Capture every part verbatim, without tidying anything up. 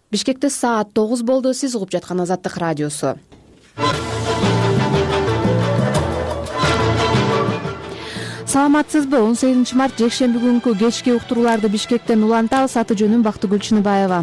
Бишкекте саат тогуз болду. Сиз угуп жаткан Азаттык радиосу. Саламатсызбы? он сегизинчи март жекшемби күнкү кечки уктурууларды Бишкектен улантабыз. Аты жөнүм Бактыгүл Чыныбаева.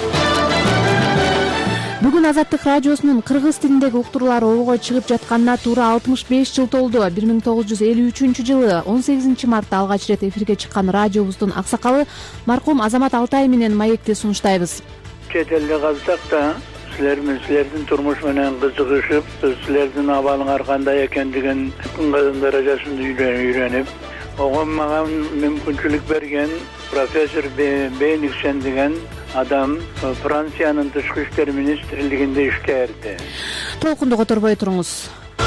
Бүгүн Азаттык радиосунун кыргыз тилиндеги уктуруулары орго чыгып жатканына туура алтымыш беш жыл толду. бир миң тогуз жүз элүү үчүнчү жылы он сегизинчи мартта алгач ирет эфирге чыккан радиобуздун аксакалы маркум Азамат Алтай менен маекти сунуштайбыз. Чет элде калсак да силермен силердин турмуш менен кызыгышып, силердин абалыңар кандай экендигин кандай даражасында үйрөнүп, ого мага мүмкүнчүлүк берген профессор Бейниксен деген адам Франциянын тышкы иштер министрлигинде иштээрди. Толкунду которбой туруңуз.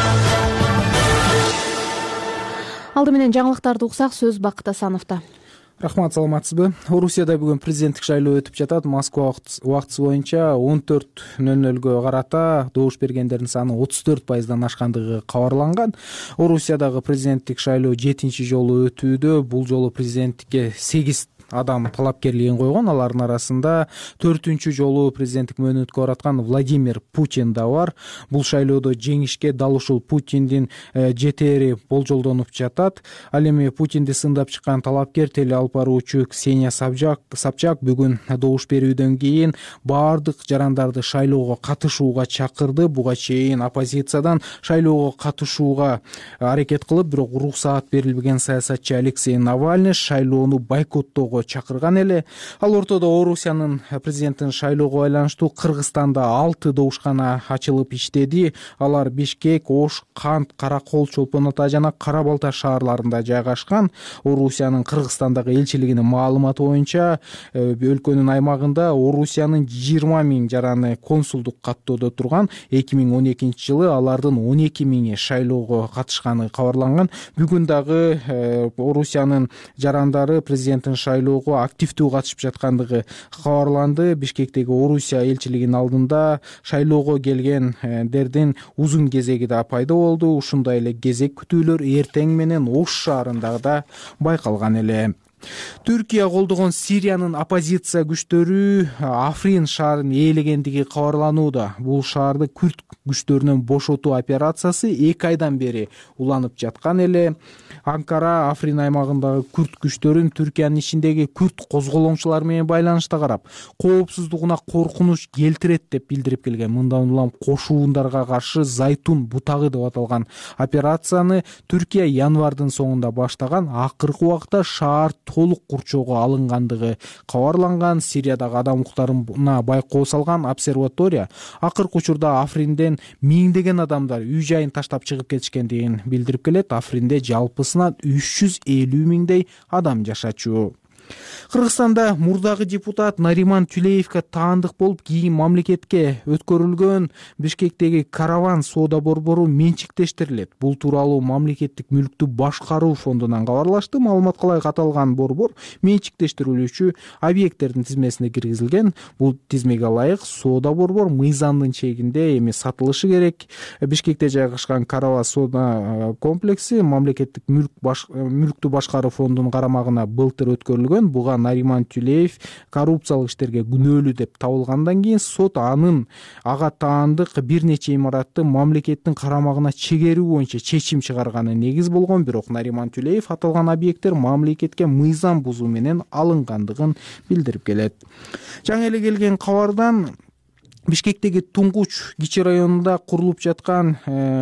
Алды менен жаңылыктарды уксак, сөз Бакыт Асановдо. Рахмат, саламатсызбы? Орусияда бүгүн президенттик шайлоо өтүп жатат. Москва убактысы боюнча он төрт нөл нөлгө карата добуш бергендердин саны отуз төрт пайыздан ашкандыгы кабарланган. Орусиядагы президенттик шайлоо жетинчи жолу өтүүдө. Бул жолу президенттикке сегиз адам талапкерлигин койгон. Алардын арасында төртүнчү жолу президенттик мөөнөткө бараткан Владимир Путин да бар. Бул шайлоодо жеңишке дал ушул Путиндин жетери болжолдонуп жатат. Ал эми Путинди сындап чыккан талапкер теле алып баруучу Ксения Собчак бүгүн добуш берүүдөн кийин баардык жарандарды шайлоого катышууга чакырды. Буга чейин оппозициядан шайлоого катышууга аракет кылып, бирок уруксаат берилбеген саясатчы Алексей Навальный шайлоону бойкоттоого чакырган эле. Ал ортодо Орусиянын президенттин шайлоого байланыштуу Кыргызстанда алты добушкана ачылып иштеди. Алар Бишкек, Ош, Кант, Каракол, Чолпон Ата жана Кара Балта шаарларында жайгашкан. Орусиянын Кыргызстандагы элчилигинин маалыматы боюнча өлкөнүн аймагында Орусиянын жыйырма миң жараны консулдук каттоодо турган. эки миң он экинчи жылы алардын он эки миңи шайлоого катышканы кабарланган. Бүгүн дагы Орусиянын жарандары президенттин шайлоого активдүү катышып жаткандыгы кабарланды. Бишкектеги Орусия элчилигинин алдында шайлоого келгендердин узун кезеги да пайда болду. Ушундай эле кезек күтүүлөр эртең менен Ош шаарында да байкалган эле. Түркия колдогон Сириянын оппозиция күчтөрү Африн шаарын ээлегендиги кабарланууда. Бул шаарды күрд күчтөрүнөн бошотуу операциясы эки айдан бери уланып жаткан эле. Анкара Африн аймагындагы күрд күчтөрүн Түркиянын ичиндеги күрд козголоңчулары менен байланышта карап, коопсуздугуна коркунуч келтирет деп билдирип келген. Мындан улам кошуундарга каршы Зайтун бутагы деп аталган операцияны Түркия январдын соңунда баштаган. Акыркы убакта шаар толук курчоого алынгандыгы кабарланган. Сириядагы адам укуктарына байкоо салган обсерватория акыркы учурда Афринден миңдеген адамдар үй жайын таштап чыгып кетишкендигин билдирип келет. Афринде жалпысынан үч жүз элүү миңдей адам жашачу. Кыргызстанда мурдагы депутат Нариман Тюлеевке таандык болуп, кийин мамлекетке өткөрүлгөн Бишкектеги караван соода борбору менчиктештирилет. Бул тууралуу мамлекеттик мүлктү башкаруу фондунан кабарлашты. Маалыматка ылайык аталган борбор менчиктештирилүүчү объекттердин тизмесине киргизилген. Бул тизмеге ылайык соода борбор мыйзамдын чегинде эми сатылышы керек. Бишкекте жайгашкан караван соода комплекси мамлекеттик мүлк баш... мүлктү башкаруу фондунун карамагына былтыр өткөрүлгөн. Буга Нариман Тюлеев коррупциялык иштерге күнөөлүү деп табылгандан кийин сот анын ага таандык бир нече имаратты мамлекеттин карамагына чегерүү боюнча чечим чыгарганы негиз болгон. Бирок Нариман Тюлеев аталган объекттер мамлекетке мыйзам бузуу менен алынгандыгын билдирип келет. Жаңы эле келген кабардан Бишкектеги Туңгуч кичи районунда курулуп жаткан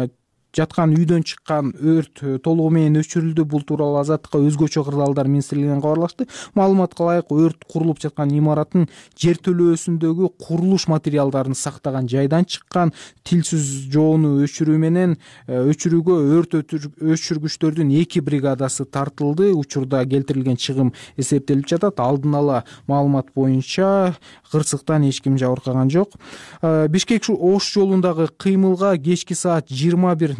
жаткан үйдөн чыккан өрт толугу менен өчүрүлдү. Бул тууралуу Азаттыкка өзгөчө кырдаалдар министрлигинен кабарлашты. Маалыматка ылайык өрт курулуп жаткан имараттын жертөлөөсүндөгү курулуш материалдарын сактаган жайдан чыккан. Тилсиз жоону өчүрүү менен өчүрүүгө өрт өчүргүчтөрдүн эки бригадасы тартылды. Учурда келтирилген чыгым эсептелип жатат. Алдын ала маалымат боюнча кырсыктан эч ким жабыркаган жок. Бишкек Ош жолундагы кыймылга кечки саат жыйырма бир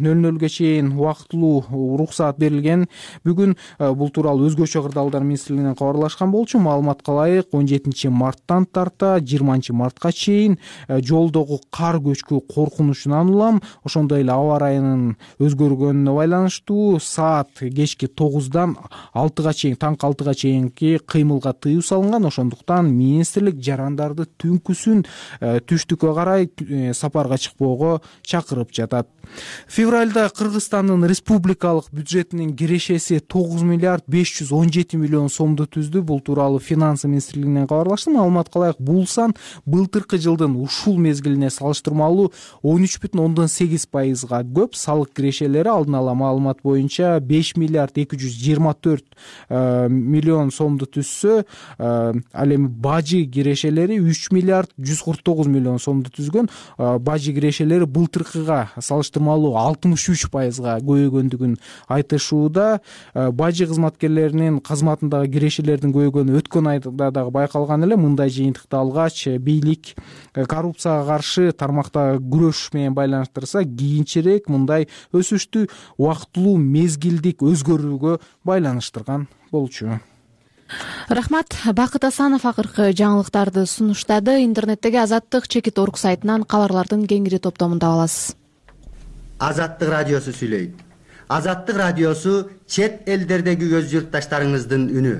нөл нөлгө чейин убактылуу уруксаат берилген. Бүгүн бул тууралуу өзгөчө кырдаалдар министрлигинен кабарлашкан болчу. Маалыматка ылайык он жетинчи марттан тарта жыйырманчы мартка чейин жолдогу кар көчкү коркунучунан улам, ошондой эле аба ырайынын өзгөргөнүнө байланыштуу саат кечки тогуздан алтыга чейин, таңкы алтыга чейинки кыймылга тыюу салынган. Ошондуктан министрлик жарандарды түнкүсүн түштүккө карай сапарга чыкпоого чакырып жатат. Февралда Кыргызстандын республикалык бюджетинин кирешеси тогуз миллиард беш жүз он жети миллион сомду түздү. Бул тууралуу финансы министрлигинен кабарлашты. Маалыматка ылайык, бул сан былтыркы жылдын ушул мезгилине салыштырмалуу он үч бүтүн ондон сегиз пайызга көп. Салык кирешелери алдын ала маалымат боюнча беш миллиард эки жүз жыйырма төрт миллион сомду түзсө, ал эми бажы кирешелери үч миллиард жүз кырк тогуз миллион сомду түзгөн. Бажы кирешелери былтыркыга салыштырмалуу алтымыш үч пайызга көбөйгөндүгүн айтышууда. Бажы кызматкерлеринин кызматындагы кирешелердин көбөйгөнү өткөн айда дагы байкалган эле. Мындай жыйынтыкты алгач бийлик коррупцияга каршы тармактагы күрөш менен байланыштырса, кийинчерээк мындай өсүштү убактылуу мезгилдик өзгөрүүгө байланыштырган болчу. Рахмат. Бакыт Асанов акыркы жаңылыктарды сунуштады. Интернеттеги Азаттык чекит орг сайтынан кабарлардын кеңири топтомунда аласыз. Азаттык радиосу сүйлөйт. Азаттык радиосу чет элдердеги өз журтташтарыңыздын үнү.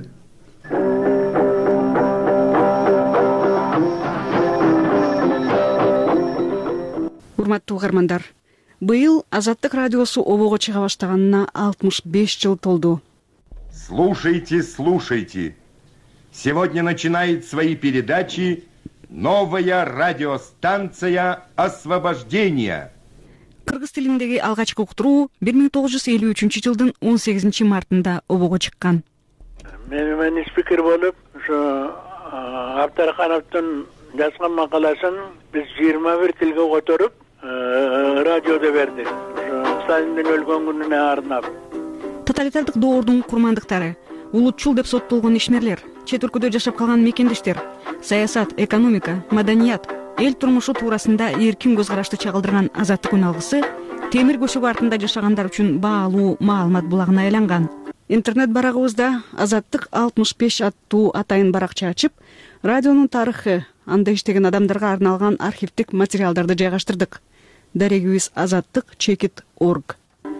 Урматтуу угармандар, быйыл Азаттык радиосу обого чыга баштаганына алтымыш беш жыл толду. Слушайте, слушайте. Сегодня начинает свои передачи новая радиостанция «Освобождение». Кыргыз тилиндеги алгачкы уктуруу бир миң тогуз жүз элүү үчүнчү жылдын он сегизинчи мартында обого чыккан. Мен мен спикер болуп, ошо Абдархановдун жазган макаласын биз жыйырма бир тилге которуп, радиодо бердик. Ошо Сталиндин өлгөн күнүнө арнап. Тоталитардык доордун курмандыктары, улутчул деп соттолгон ишмерлер, чет өлкөдө жашап калган мекендештер, саясат, экономика, маданият, эл турмушу туурасында эркин көз карашты чагылдырган Азаттык үн алгысы темир көшөгү артында жашагандар үчүн баалуу маалымат булагына айланган. Интернет барагыбызда Азаттык алтымыш беш аттуу атайын баракча ачып, радионун тарыхы, анда иштеген адамдарга арналган архивдик материалдарды жайгаштырдык. Дарегибиз азаттык чекит орг.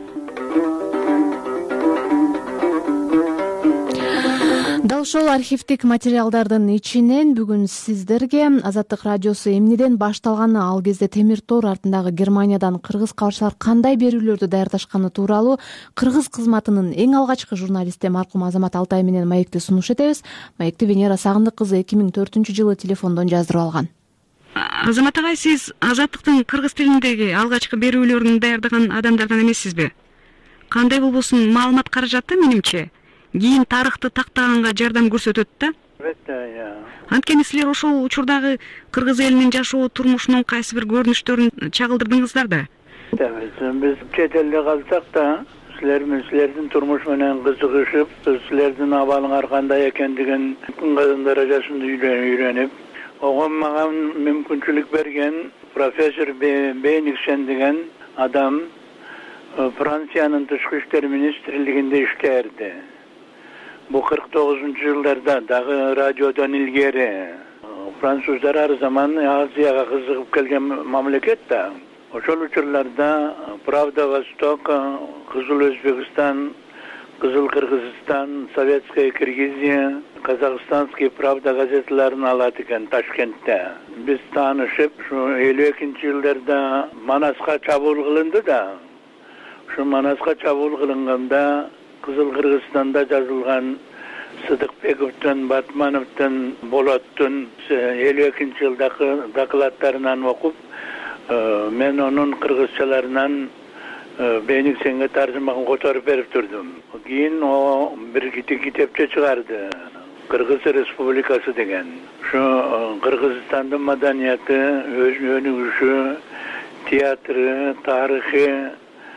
Дал ошол архивдик материалдардын ичинен бүгүн сиздерге Азаттык радиосу эмнеден башталганы, ал кезде темир тор артындагы Германиядан кыргызга барсалар кандай берүүлөрдү даярдашканы тууралуу кыргыз кызматынын эң алгачкы журналисти маркум Азамат Алтай менен маекти сунуш этебиз. Маекти Венера Сагындык кызы эки миң төртүнчү жылы телефондон жаздырып алган. Азамат агай, сиз Азаттыктын кыргыз тилиндеги алгачкы берүүлөрүн даярдаган адамдардан эмессизби? Кандай болбосун маалымат каражаты менимче кийин тарыхты тактаганга жардам көрсөтөт да. Албетте, Анткени силер ошол учурдагы кыргыз элинин жашоо турмушунун кайсы бир көрүнүштөрүн чагылдырдыңыздар да. Биз чет элде калсак да, силер менен силердин турмуш менен кызыгышып, силердин абалыңар кандай экендигин кызын даражасында үйрөнүп, ого мага мүмкүнчүлүк берген профессор Бейниксен деген адам Франциянын тышкы иштер министрлигинде иштээрди. Бу кырк тогузунчу жылдарда дагы радиодон илгери. Француздар ар заман Азияга кызыгып келген мамлекет да. Ошол учурларда Правда Восток, Кызыл Өзбекстан, Кызыл Кыргызстан, Советская Киргизия, Казахстанский Правда газеталарын алат экен Ташкентте. Биз таанышып, ушу элүү экинчи жылдарда Манаска чабуул кылынды да. Ушу Манаска чабуул кылынганда Кызыл Кыргызстанда жазылган Сыдыкбековдун, Батмановдун, Болоттун элүү экинчи жылдагы докладдарынан окуп, мен онун кыргызчаларынан Бейниксенге таржымагын которуп берип турдум. Кийин о бир китепче чыгарды. Кыргыз Республикасы деген. Ушу Кыргызстандын маданияты, өнүгүшү, театры, тарыхы,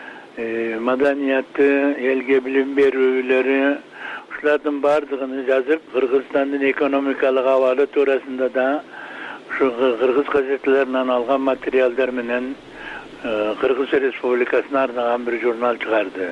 маданияты, элге билим берүүлөрү, ушулардын бардыгын жазып, Кыргызстандын экономикалык абалы туурасында да ушу кыргыз газеталарынан алган материалдар менен Kırgız Respublikasına arnagan bir jurnal çıkardı.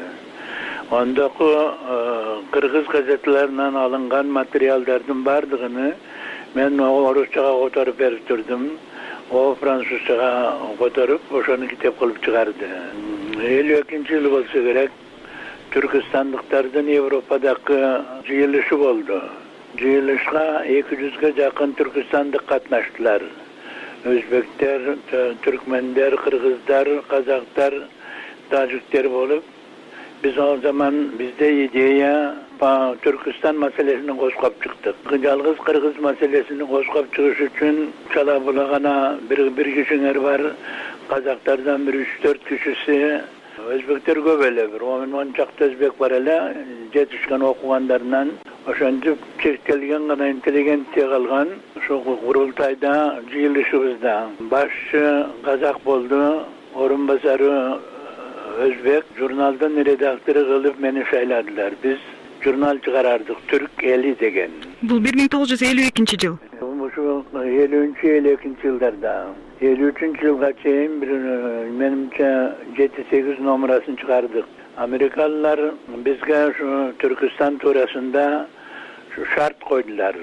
Ondaki Kırgız gazetelerinden alıngan materiallardan bardığını ben o Rusçaga kotarıp beriptirdim. O Fransızcaga kotarıp oşonu kitap kılıp çıkardı. elүү экинчи yıl bolsa gerek Türkistanlıklardan Avrupa'daki jıyılışı oldu. Jıyılışga iki yüzge jakın Türkistanlık katnaştılar. Özbekler, Türkmenler, Kırgızlar, Kazaklar, Tacikler olup biz o zaman bizde ideya Türkistan meselesini koşkap çıktık. Yalgız Kırgız meselesini koşkap çıkış için çala bulagana bir, bir kişiler var. Kazaklardan bir üç dört kişisi. Özbekler göbele bir. on on çakta Özbek var hele. Yetişken okuganlarından oşanca çekilgen gana inteligentiye kalgan. Şu kurultayda, jıyılışımızda başçı Kazak oldu. Orunbasarı Özbek. Jurnaldan redaktörü kılıp beni sayladılar. Biz jurnal çıkarardık. Türk eli degen. Бул бир миң тогуз жүз элүү экинчи жыл. Şu elүүнчү элүү экинчи yıllarda. elүү üçüncü yılga çeyin bir menimce yedi sekiz numarasını çıkardık. Amerikalılar bizge şu Türkistan turasında şu şart koydular.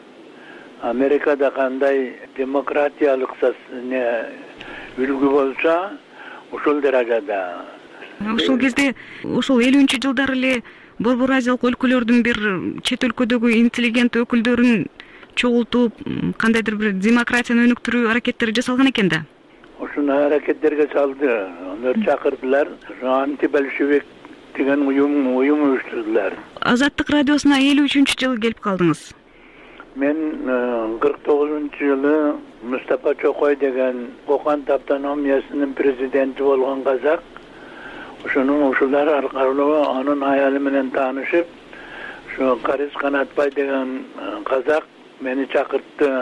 Amerika'da kanday demokratiyalık ne ülgü bolsa uşul derecede. Ошол кезде ошол элүүнчү жылдары эле Борбор Азиялык өлкөлөрдүн бир чет өлкөдөгү интеллигент өкүлдөрүн чогултуп кандайдыр бир демократияны өнүктүрүү аракеттери жасалган экен да. Ошону аракеттерге салды. Onlar чакырдылар. Анти-большевик деген уюм уюм уюштурдулар. Азаттык радиосуна элүү үчүнчү жылы келип калдыңыз. Мен кырк тогузунчу жылы Мустапа Чокой деген Кокан автономиясынын президенти болгон казак. Ошонун ушулар аркылуу анын аялы менен таанышып, şu Karis Kanatbay деген казак meni çakırttı.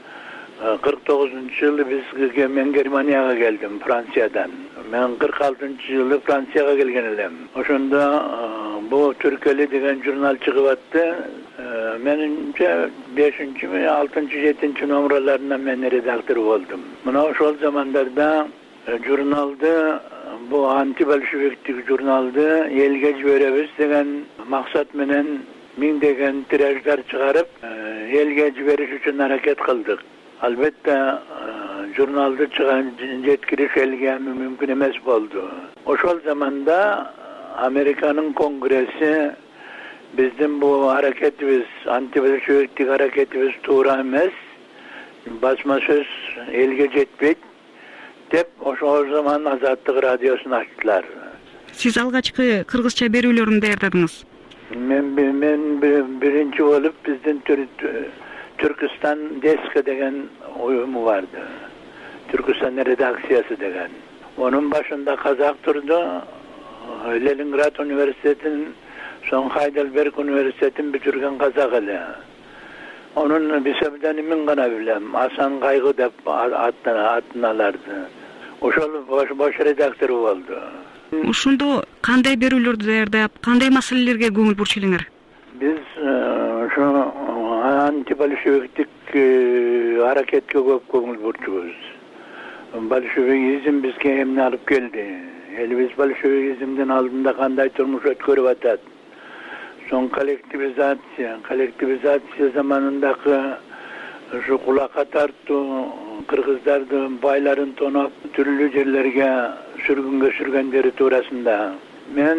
kırk dokuzuncu yılı biz ben Germaniyaga geldim Fransa'dan. Ben kırk altıncı yılı Fransa'ga gelgen edim. Oşunda bu Türkeli degen jurnal çıkıp attı. Menimce beşinci mi altıncı yedinci numaralarından ben redaktör oldum. Buna o zamanlarda jurnalda bu anti-bolşeviktik jurnalda elge verebiz degen maksat menen min degen tirajlar çıkarıp elge veriş için hareket kıldık. Albatta jurnalda çıkan yetkiliş elge mümkün emes oldu. O zamanda Amerika'nın kongresi bizim bu hareketimiz, anti-bolşeviktik hareketimiz tuğra emes, basma söz elge jetpeyt dep o zaman Azatlık Radyosu'nu açtılar. Siz algaçkı Kırgızça berүүлөрүн даярдадыңыз. Men, men birinci olup bizden Türkistan Deska degen uyumu vardı. Türkistan redaksiyası degen. Onun başında Kazak durdu. Leningrad Üniversitesi'nin son Heidelberg Üniversitesi'nin bitirgen Kazak ile. Onun bir sebdenimin gana bilem. Hasan Kaygı dep atınalardı. Oşol boş, boş redaktör oldu. Ошондо кандай берүүлөрдү даярдап, кандай маселелерге көңүл бурчу элеңер? Biz şu anti-bolşeviktik hareketke köp köngül burçubuz. Bolşevizm bizge emni alıp geldi. Eli biz bolşevizmden aldığında kanday turmuş ötkörüp atat. Son kolektivizasyon, kolektivizasyon zamanındaki şu kulaka tarttı, Kırgızlardı bayların tonap türlü yerlerge sürgünge sürgenleri turasında. Ben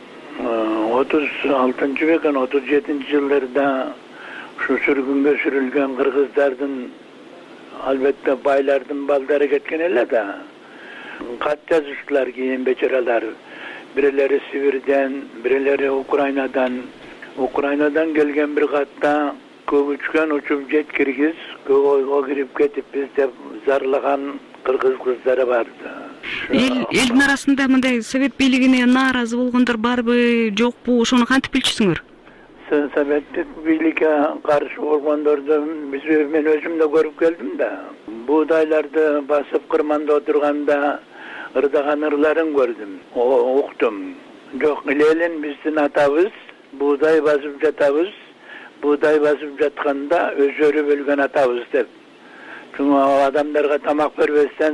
otuz altıncı vekan otuz yedinci yıllarda şu sürgünge sürülgen Kırgızlardan albatta baylardan baldarı getken elle de kat yazıştılar giyin beçeralar. Birileri Sivir'den, birileri Ukrayna'dan. Ukrayna'dan gelgen bir katta köp uçup jet Kirgiz, o girip ketip bizde zarlagan Kırgız kızları vardı. Эл элдин арасында мындай совет бийлигине нааразы болгондор барбы, жокпу, ошону кантип билчүсүңөр? Sovetlik birlikte karşı olganlardı biz ben özüm de görüp geldim de. Buğdaylarda basıp kırmanda oturganda ırdagan ırların gördüm. O okudum. Yok ilelin bizden atabız, buğday basıp jatabız. Buğday basıp jatkanda özörü bölgen atabız dep Çünkü adamlarga tamak vermezsen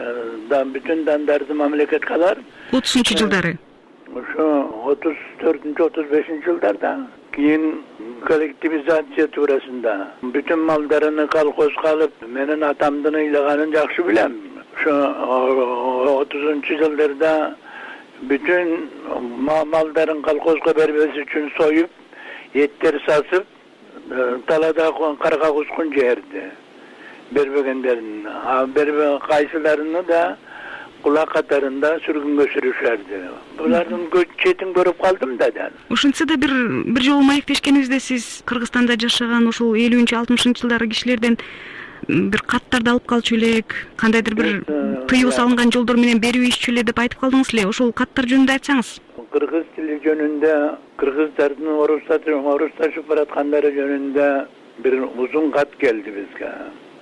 da bütün dandарды mamleket kalar. otuzunчу жылдары. Şu otuz dördüncü otuz beşinci yıllarda keyin kollektivizatsiya turasında bütün mallarını kalkoz kalıp menin atamdın ıylaganın jakşı bilem. Şu otuzuncu yıllarda bütün malların kalkozga bermesi için soyup etleri sasıp talada karga kuskun yerdi. Berbegenlerin, berbe kaysilerini da kulak katarında sürgünge sürüşerdi. Buların çetin görüp kaldım da. Ошентсе да бир бир жолу маектешкенибизде сиз Кыргызстанда жашаган ушул элүүнчү алтымышынчы жылдары кишилерден бир каттарды алып калчу элек, кандайдыр бир тыюу салынган жолдор менен берүү иччү эле деп айтып калдыңыз эле. Ошол каттар жөнүндө айтсаңыз. Кыргыз тили жөнүндө, кыргыздардын орусташып бараткандары жөнүндө бир узун кат келди бизге.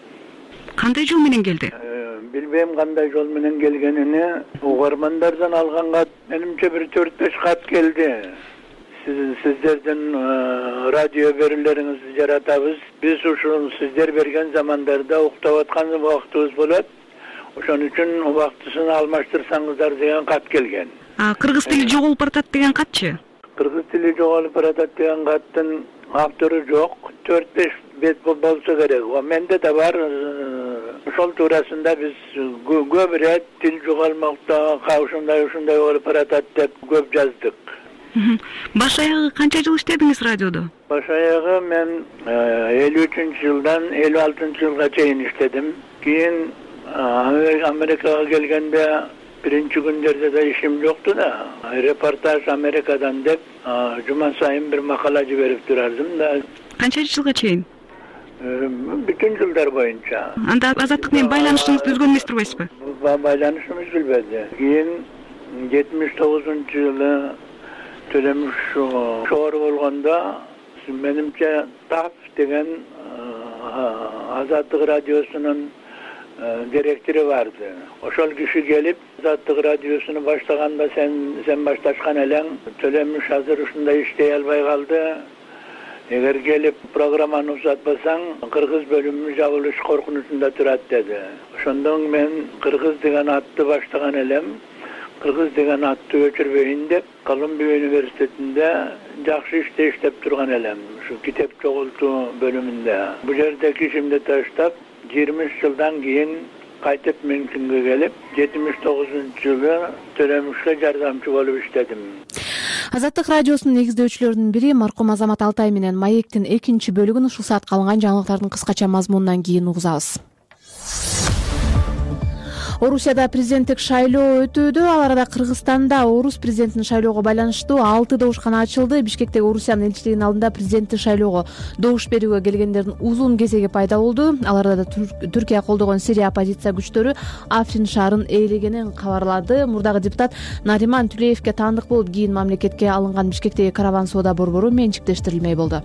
Кандай жол менен келди? Bilmem qanday yol menen gelgenini ugarmanlardan algan kat menimçe bir dört beş kat geldi. Siz, sizlerden e, radyo verilerinizi yaratabız. Biz uşun sizler bergen zamanlarda uqtavatkan vaktimiz bolat. Oşun üçün o vaktısını almaştırsanızlar degan kat gelgen. А, кыргыз тили жоголуп баратат деген катчы? Kırgız tili жоголуп баратат деген каттын автору жок. dört beş bet bolsa gerek. O mende de var. Şol turasında biz göbüret til jogalmakta kavuşunday uşunday olup baratat dep köp yazdık. Baş ayagı kança jıl иштедиңиz radioda? Baş ayagı men elүү үчүнчү yıldan elүү altıncı yılga çeyin işledim. Keyin Amerika'ya gelgende birinci günlerde de işim yoktu da reportaj Amerika'dan dep cuma sayın bir makalacı verip durardım da. Kança жылга чейин? Bütün yıllar boyunca. Анда азаттык менен байланышыңызды үзгөн эмес турбайсызбы? Байланышымız üzülmedi. Keyin yetmiş dokuzuncu yılı Tölemiş şoğru olganda menimçe Taf degen Azatlık Radyosu'nun direktörü vardı. Oşol kişi gelip Azatlık Radyosu'nu başlaganda sen sen baştaşkan elen Tölemiş hazır uşunda iştey albay kaldı. Eğer gelip programını uzatmasan Kırgız bölümü jabılış korkunusunda turat dedi. Şondan men Kırgız degen attı başlagan elem. Kırgız degen attı öçürbeyin dep Kolumbiya Üniversitesi'nde jakşı işte işlep turgan elem. Şu kitap çoğultu bölümünde. Bu yerdeki işimde taştap yirmi üç yıldan keyin qaytıp mümkünge gelip yetmiş dokuzuncu yılı Tölemiş'le yardımcı olup işledim. Азаттык радиосунун негиздөөчүлөрүнүн бири маркум Азамат Алтай менен Маектин экинчи бөлүгүн ушул саатка алынган жаңылыктардын кыскача мазмунунан кийин угузабыз. Орусияда президенттик шайлоо өтүүдө, ал арада Кыргызстанда орус президентин шайлоого байланыштуу алты добушкана ачылды. Бишкектеги Орусиянын элчилигинин алдында президенттик шайлоого добуш берүүгө келгендердин узун кезеги пайда болду. Ал арада Түркия колдогон Сирия оппозиция күчтөрү Африн шаарын ээлегенин кабарлады. Мурдагы депутат Нариман Түлеевке таандык болуп, кийин мамлекетке алынган Бишкектеги караван соода борбору менчиктештирилмей болду.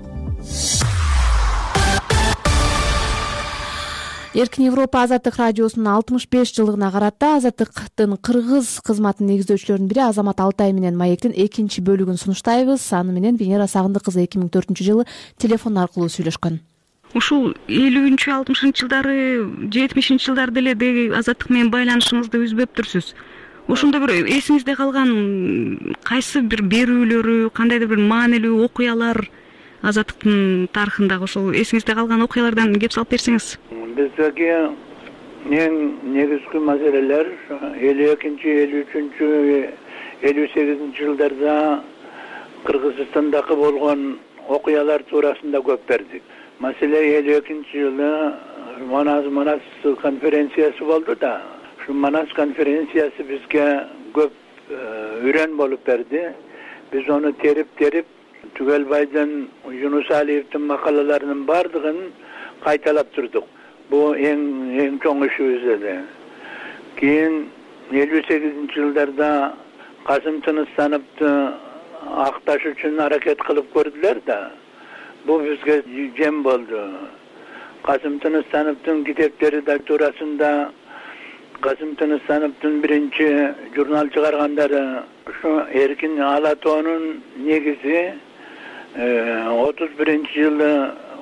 Эркин Европа Азаттык радиосунун алтымыш беш жылдыгына карата Азаттыктын кыргыз кызматынын негиздөөчүлөрүнүн бири Азамат Алтай менен Маектин экинчи бөлүгүн сунуштайбыз. Аны менен Венера Сагындык кызы эки миң төртүнчү жылы телефон аркылуу сүйлөшкөн. Ушул элүүнчү алтымышынчы жылдары, жетимишинчи жылдарда эле деги Азаттык менен байланышыңызды үзбөптүрсүз. Ошондо бир эсиңизде калган кайсы бир берүүлөрү, кандайдыр бир маанилүү окуялар Азаттыктын тарыхындагы ошол эсиңизде калган окуялардан кеп салып берсеңиз. Bizdeki en negizgi meseleler elүү экинчи, элүү үчүнчү, элүү сегизинчи жылдарда Kırgızistan'daki bolgon okuyalar turasında köp berdik. Mesele elүү экинчи жылы Manas Manas konferensiyasi boldu da. Şu Manas konferensiyasi bizge köp üren bolup berdi. Biz onu terip terip Tügelbay'dan Yunus Aliyev'tin makalalarının bardığın kaytalap durduk. Bu en en çoğun işimiz dedi. Keyin elүү сегизинчи yıllarda Kasım Tınıstanıp'tı Aktaş üçün hareket kılıp gördüler de bu bizge cem oldu. Kasım Tınıstanıp'tın kitapları doktorasında Kasım Tınıstanıp'tın birinci jurnal çıkarganları şu Erkin Alatoğ'un negizi otuz birinci yılı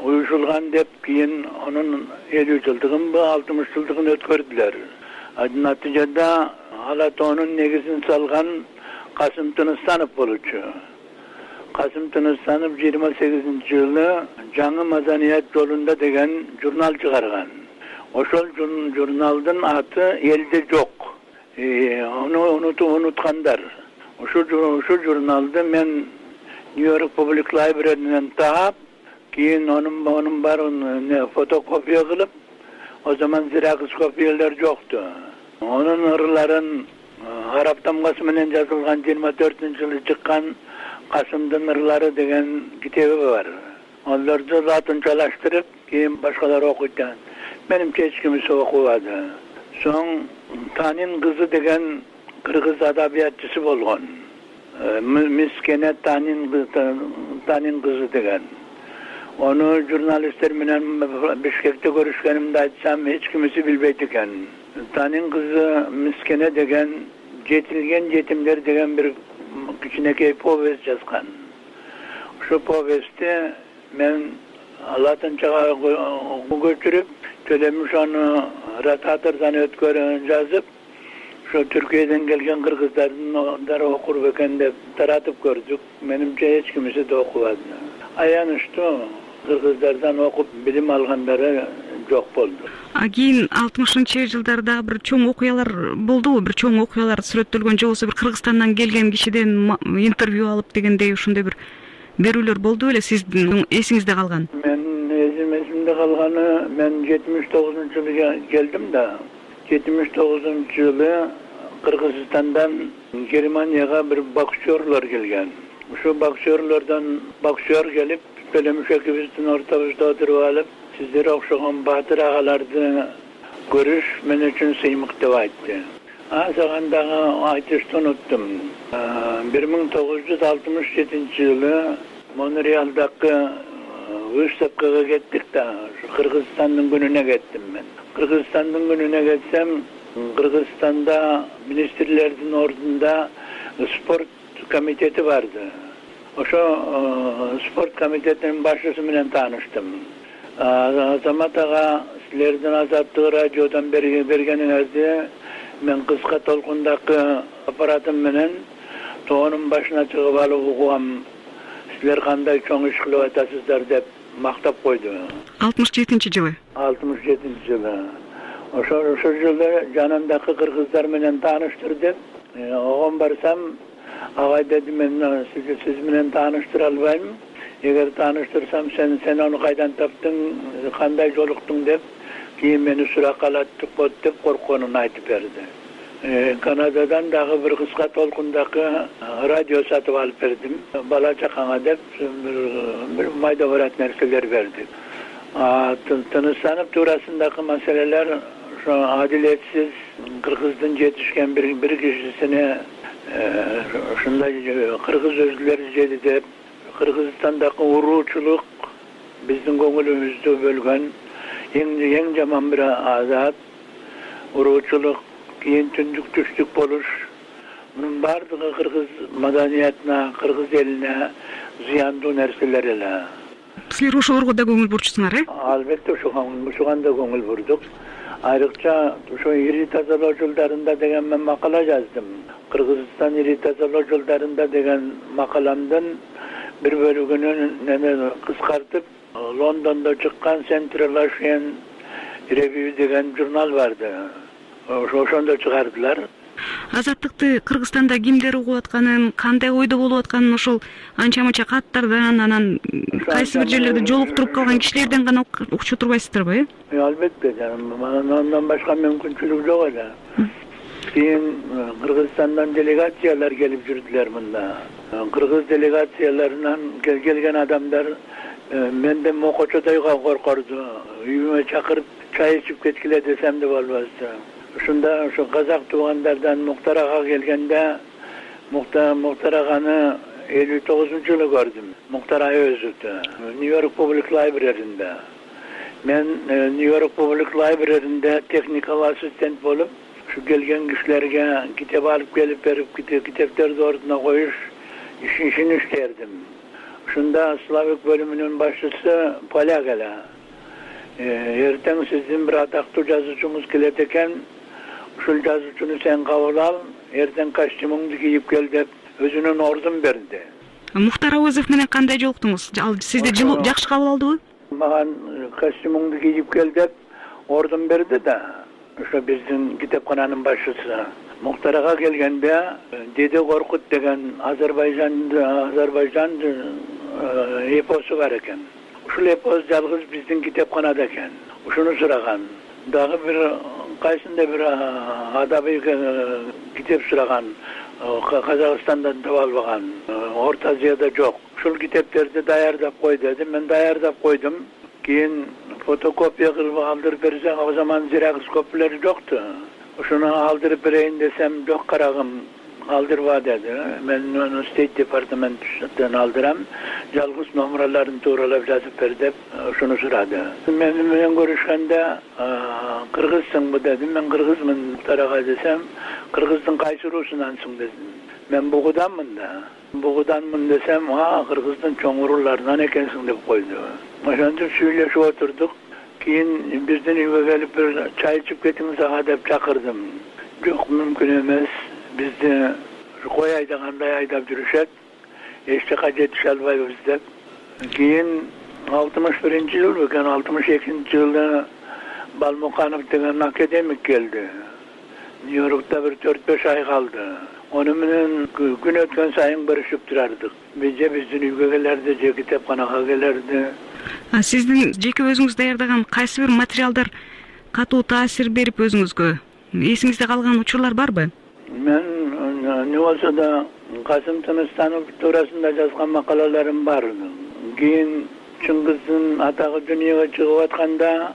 uyuşulgan dep keyin onun elүү жылдыгын, алтымыш жылдыгын ötkürdüler. Natijede Alatonun negizini salgan Kasım Tınıstanov boluçu. Kasım Tınıstanov yigirma sekizinci yılı Жаңы Madaniyat yolunda degen jurnal çıkargan. Oşol jurnaldın atı elde yok. E, onu unutu unutkanlar. Şu şu jurnalda men New York Public Library'den taap, keyin onun onun barın ne fotokopiya kılıp, o zaman Xerox kopyalar yoktu. Onun ırların Arap damgası menen yazılgan yigirma dördüncü yılı çıkan Kasım'dın ırları degen kitabı var. Onları latınçalaştırıp keyin başkaları okuydu. Benim hiç kimse okumadı. Son Tanin kızı degen Kırgız adabiyatçısı bolgon. Miskene Tanin Tanin kızı degen. Onu jurnalistler menen Bişkek'te görüşkenimde aytsam hiç kimisi bilbeydiken. Tanin kızı Miskene degen Jetilgen Jetimler degen bir kiçinekey povest yazgan. Şu povesti men Latınçaga götürüp Tölemiş onu Ratatır'dan ötkörün yazıp şu Türkiye'den gelgen Kırgızların onları okur beken de taratıp gördük. Menimce hiç kimisi de okumadı. Ayanıştı Kırgızlardan okup bilim alganları çok boldu. Кийин алтымышынчы жылдарда bir чоң окуялар болду, bir чоң окуялар сүрөттөлгөн же болбосо bir Кыргызстандан келген кишиден интервью алып дегендей ушундай bir берүүлөр болду беле, сиздин эсиңизде калган? Men esim esimde kalganı ben yetmiş dokuzuncu yılı geldim de yetmiş dokuzuncu yılı Kırgızistan'dan Germanya'ya bir boksörler gelgen. Şu boksörlerden boksör gelip Söylemiş ekibimizin ortamızda oturup alıp sizlere okşayan Bahtır ağalardı görüş men için sıymık deva etti. Azağındağı aytıştı unuttum. bir ming to'qqiz yuz oltmish yedinchi yılı Montreal'daki Выставкага gittik de Kırgızistan'ın gününe gittim ben. Kırgızistan'ın gününe gitsem Kırgızistan'da ministerlerin ordunda spor komiteti vardı. O şu spor komitetinin başçısıyla tanıştım. Azamatağa sizlerden azattığı radyodan bergeninizi ben kıska tolkundaki aparatım menen toğunun başına çıkıp alıp okuğam sizler kanday çoğun iş kılıp atasızlar dep maktap koydu. алтымыш жетинчи жылы. алтымыш жетинчи жылы. Oşo şu yılda canındaki Kırgızlar menen tanıştır dep oğun barsam ağay dedim ben sizi siz menen tanıştır albayım. Eğer tanıştırsam sen sen onu kaydan taptın, kanday joluktun dep keyin meni sürakalattı kot dep korkuğunu aytıp berdi. Ee, Kanada'dan dağı bir kıska tolkundaki radyo satıp alıp verdim. Bala çakana dep bir, bir mayda varat nerseler verdi. Tınıstanıp turasındaki meseleler şu adiletsiz Kırgız'dan yetişken bir, bir kişisine e, şunda Kırgız özgürleri jedi dep Kırgızistan'daki uruçuluk bizden gönlümüzde bölgen en, en jaman bir azat uruçuluk keyin tündük düştük boluş bunun bardığı Kırgız madaniyatına, Kırgız eline ziyandı nerseler ele. Sizler ошолорго да көңүл бурчусуңар, э? Albatta şugan da көңүл бурдuk. Ayrıca şu iri tazaloo yollarında degen ben makala yazdım. Kırgızistan iri tazaloo yollarında degen makalamdan bir bölümünü kıskartıp London'da çıkan Central Asian Review degen jurnal vardı. Oşonda çıkardılar. Азаттыкты Кыргызстанда кимдер угуп атканын, кандай ойдо болуп атканын ошол анча-мынча каттардан, анан кайсы бир жерлерде жолуктуруп калган кишилерден гана укчу турбайсыздарбы, э? Albatta canım. Ondan başka mümkünçülük yok öyle. Keyin Kırgızistan'dan delegatsiyalar gelip yürüdüler bunda. Kırgız delegatsiyalarından gelgen adamlar menden mokoçodayga korkardı. Uyuma çakırıp çay içip ketkile desem de olmazdı. Şunda şu Kazak tuğanlardan Muhtar Ağa gelgende Muhtar, Muhtar Ağa'nı elүү тогузунчу yılı gördüm. Muhtar Ağa özüktü. New York Public Library'inde. Ben New York Public Library'inde technical assistant bolup şu gelgen kişilerge kitap alıp gelip verip kitapları orduna koyuş işin işini işlerdim. Ушунда Славик бөлүмүнүн башчысы поляк эле. Эртең сиздин бир атактуу жазуучуңуз келет экен. Ушул жазуучуну сен кабыл ал, эртең костюмуңду кийип кел деп өзүнүн ордун берди. Мухтар Ауезов менен кандай жолуктуңуз? Ал сизди жакшы кабыл алдыбы? Маган костюмуңду кийип кел деп ордун берди да. Ошо биздин китепкананын башчысы. Мухтарга келгенде Деде Коркут деген Азербайжанды Азербайжан эпосу бар экен. Ушул эпос жалгыз биздин китепканада экен. Ушуну сураган. Дагы бир кайсында бир адабий китеп сураган. Казакстанда таба албаган. Орто Азияда жок. Ушул китептерди даярдап кой деди. Мен даярдап койдум. Кийин фотокопия кылып алдырып берсең, о заман зиракскоплер жокту. Ушуну алдырып берейин десем, жок карагым, алдырба деди. Мен уну Стейт департаменттен алдырам, жалгыз номерларын тууралап жазып бер деп ушуну сурады. Мен менен көрүшкөндө кыргызсыңбы дедим. Мен кыргызмын тарага десем, кыргыздын кайсы уруусунансың дедим. Мен бугуданмын да. Бугуданмын десем, а кыргыздын чоң урууларынан экенсиң деп койду. Ошентип сүйлөшүп отурдук. Кийин биздин үйгө келип бир чай ичип кетиңиз ага деп чакырдым. Жок, мүмкүн эмес. Бизди кой айдагандай айдап жүрүшөт. Эч жака жетише албайбыз деп. Кийин алтымыш биринчи жыл экен, алтымыш экинчи жылда Балмуканов деген академик келди. Нью-Йоркта бир төрт беш ай калды. Ону менен күн өткөн сайын көрүшүп турардык. Биз же биздин үйгө келерди, же китепканага келерди. Сиздин жеке өзүңүз даярдаган кайсы бир материалдар катуу таасир берип өзүңүзгө эсиңизде калган учурлар барбы? Мен не болсо да Касым Тыныстанов туурасында жазган макалаларым бар. Кийин Чыңгыздын атагы дүйнөгө чыгып атканда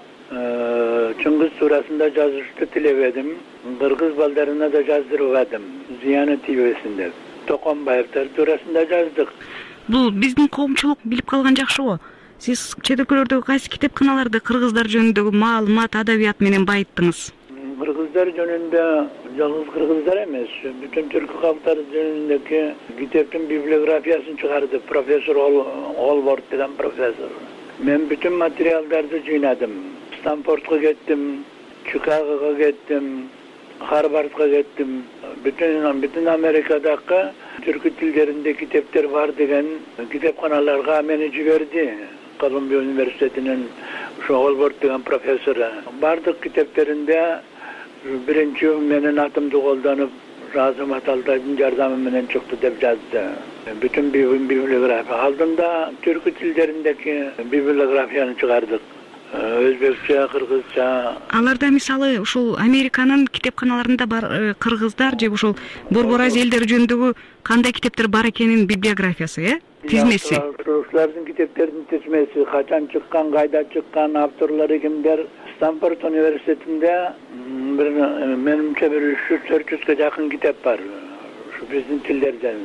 Чыңгыз туурасында жазышты тилебедим. Кыргыз балдарына да жаздырбадым. Зыяны тийбесин деп. Токонбаевдер туурасында жаздык. Бул биздин коомчулук билип калган жакшыбы? Сиз чет өлкөлөрдөгү кайсы китепканаларды кыргыздар жөнүндөгү маалымат, адабият менен байыттыңыз? Кыргыздар жөнүндө жалгыз кыргыздар эмес, бүтүн түркү калктары жөнүндөгү китептин библиографиясын чыгарды профессор Олворт деген профессор. Мен бүтүн материалдарды жыйнадым. Стамфордко кеттим, Чикагого кеттим, Харвардга кеттим. Бүтүн бүтүн Америкадагы түркү тилдеринде китептер бар деген китепканаларга мени жиберди. Колумбия университетинин ошо Олворт деген профессору. Бардык китептеринде биринчи менин атымды колдонуп, Азамат Алтайдын жардамы менен чыкты деп жазды. Бүтүн библиография. Алдында түркү тилдериндеги библиографияны чыгардык. Өзбекче, кыргызча. Аларда мисалы ушул Американын китепканаларында бар кыргыздар же ушул Борбор Азия элдери жөнүндөгү кандай китептер бар экенин библиографиясы, э? Тизмеси. Ушулардын китептеринин тизмеси, качан чыккан, кайда чыккан, авторлору кимдер. Стамфорд университетинде бир менимче бир үч жүз төрт жүзгө жакын китеп бар. Ушу биздин тилдерден.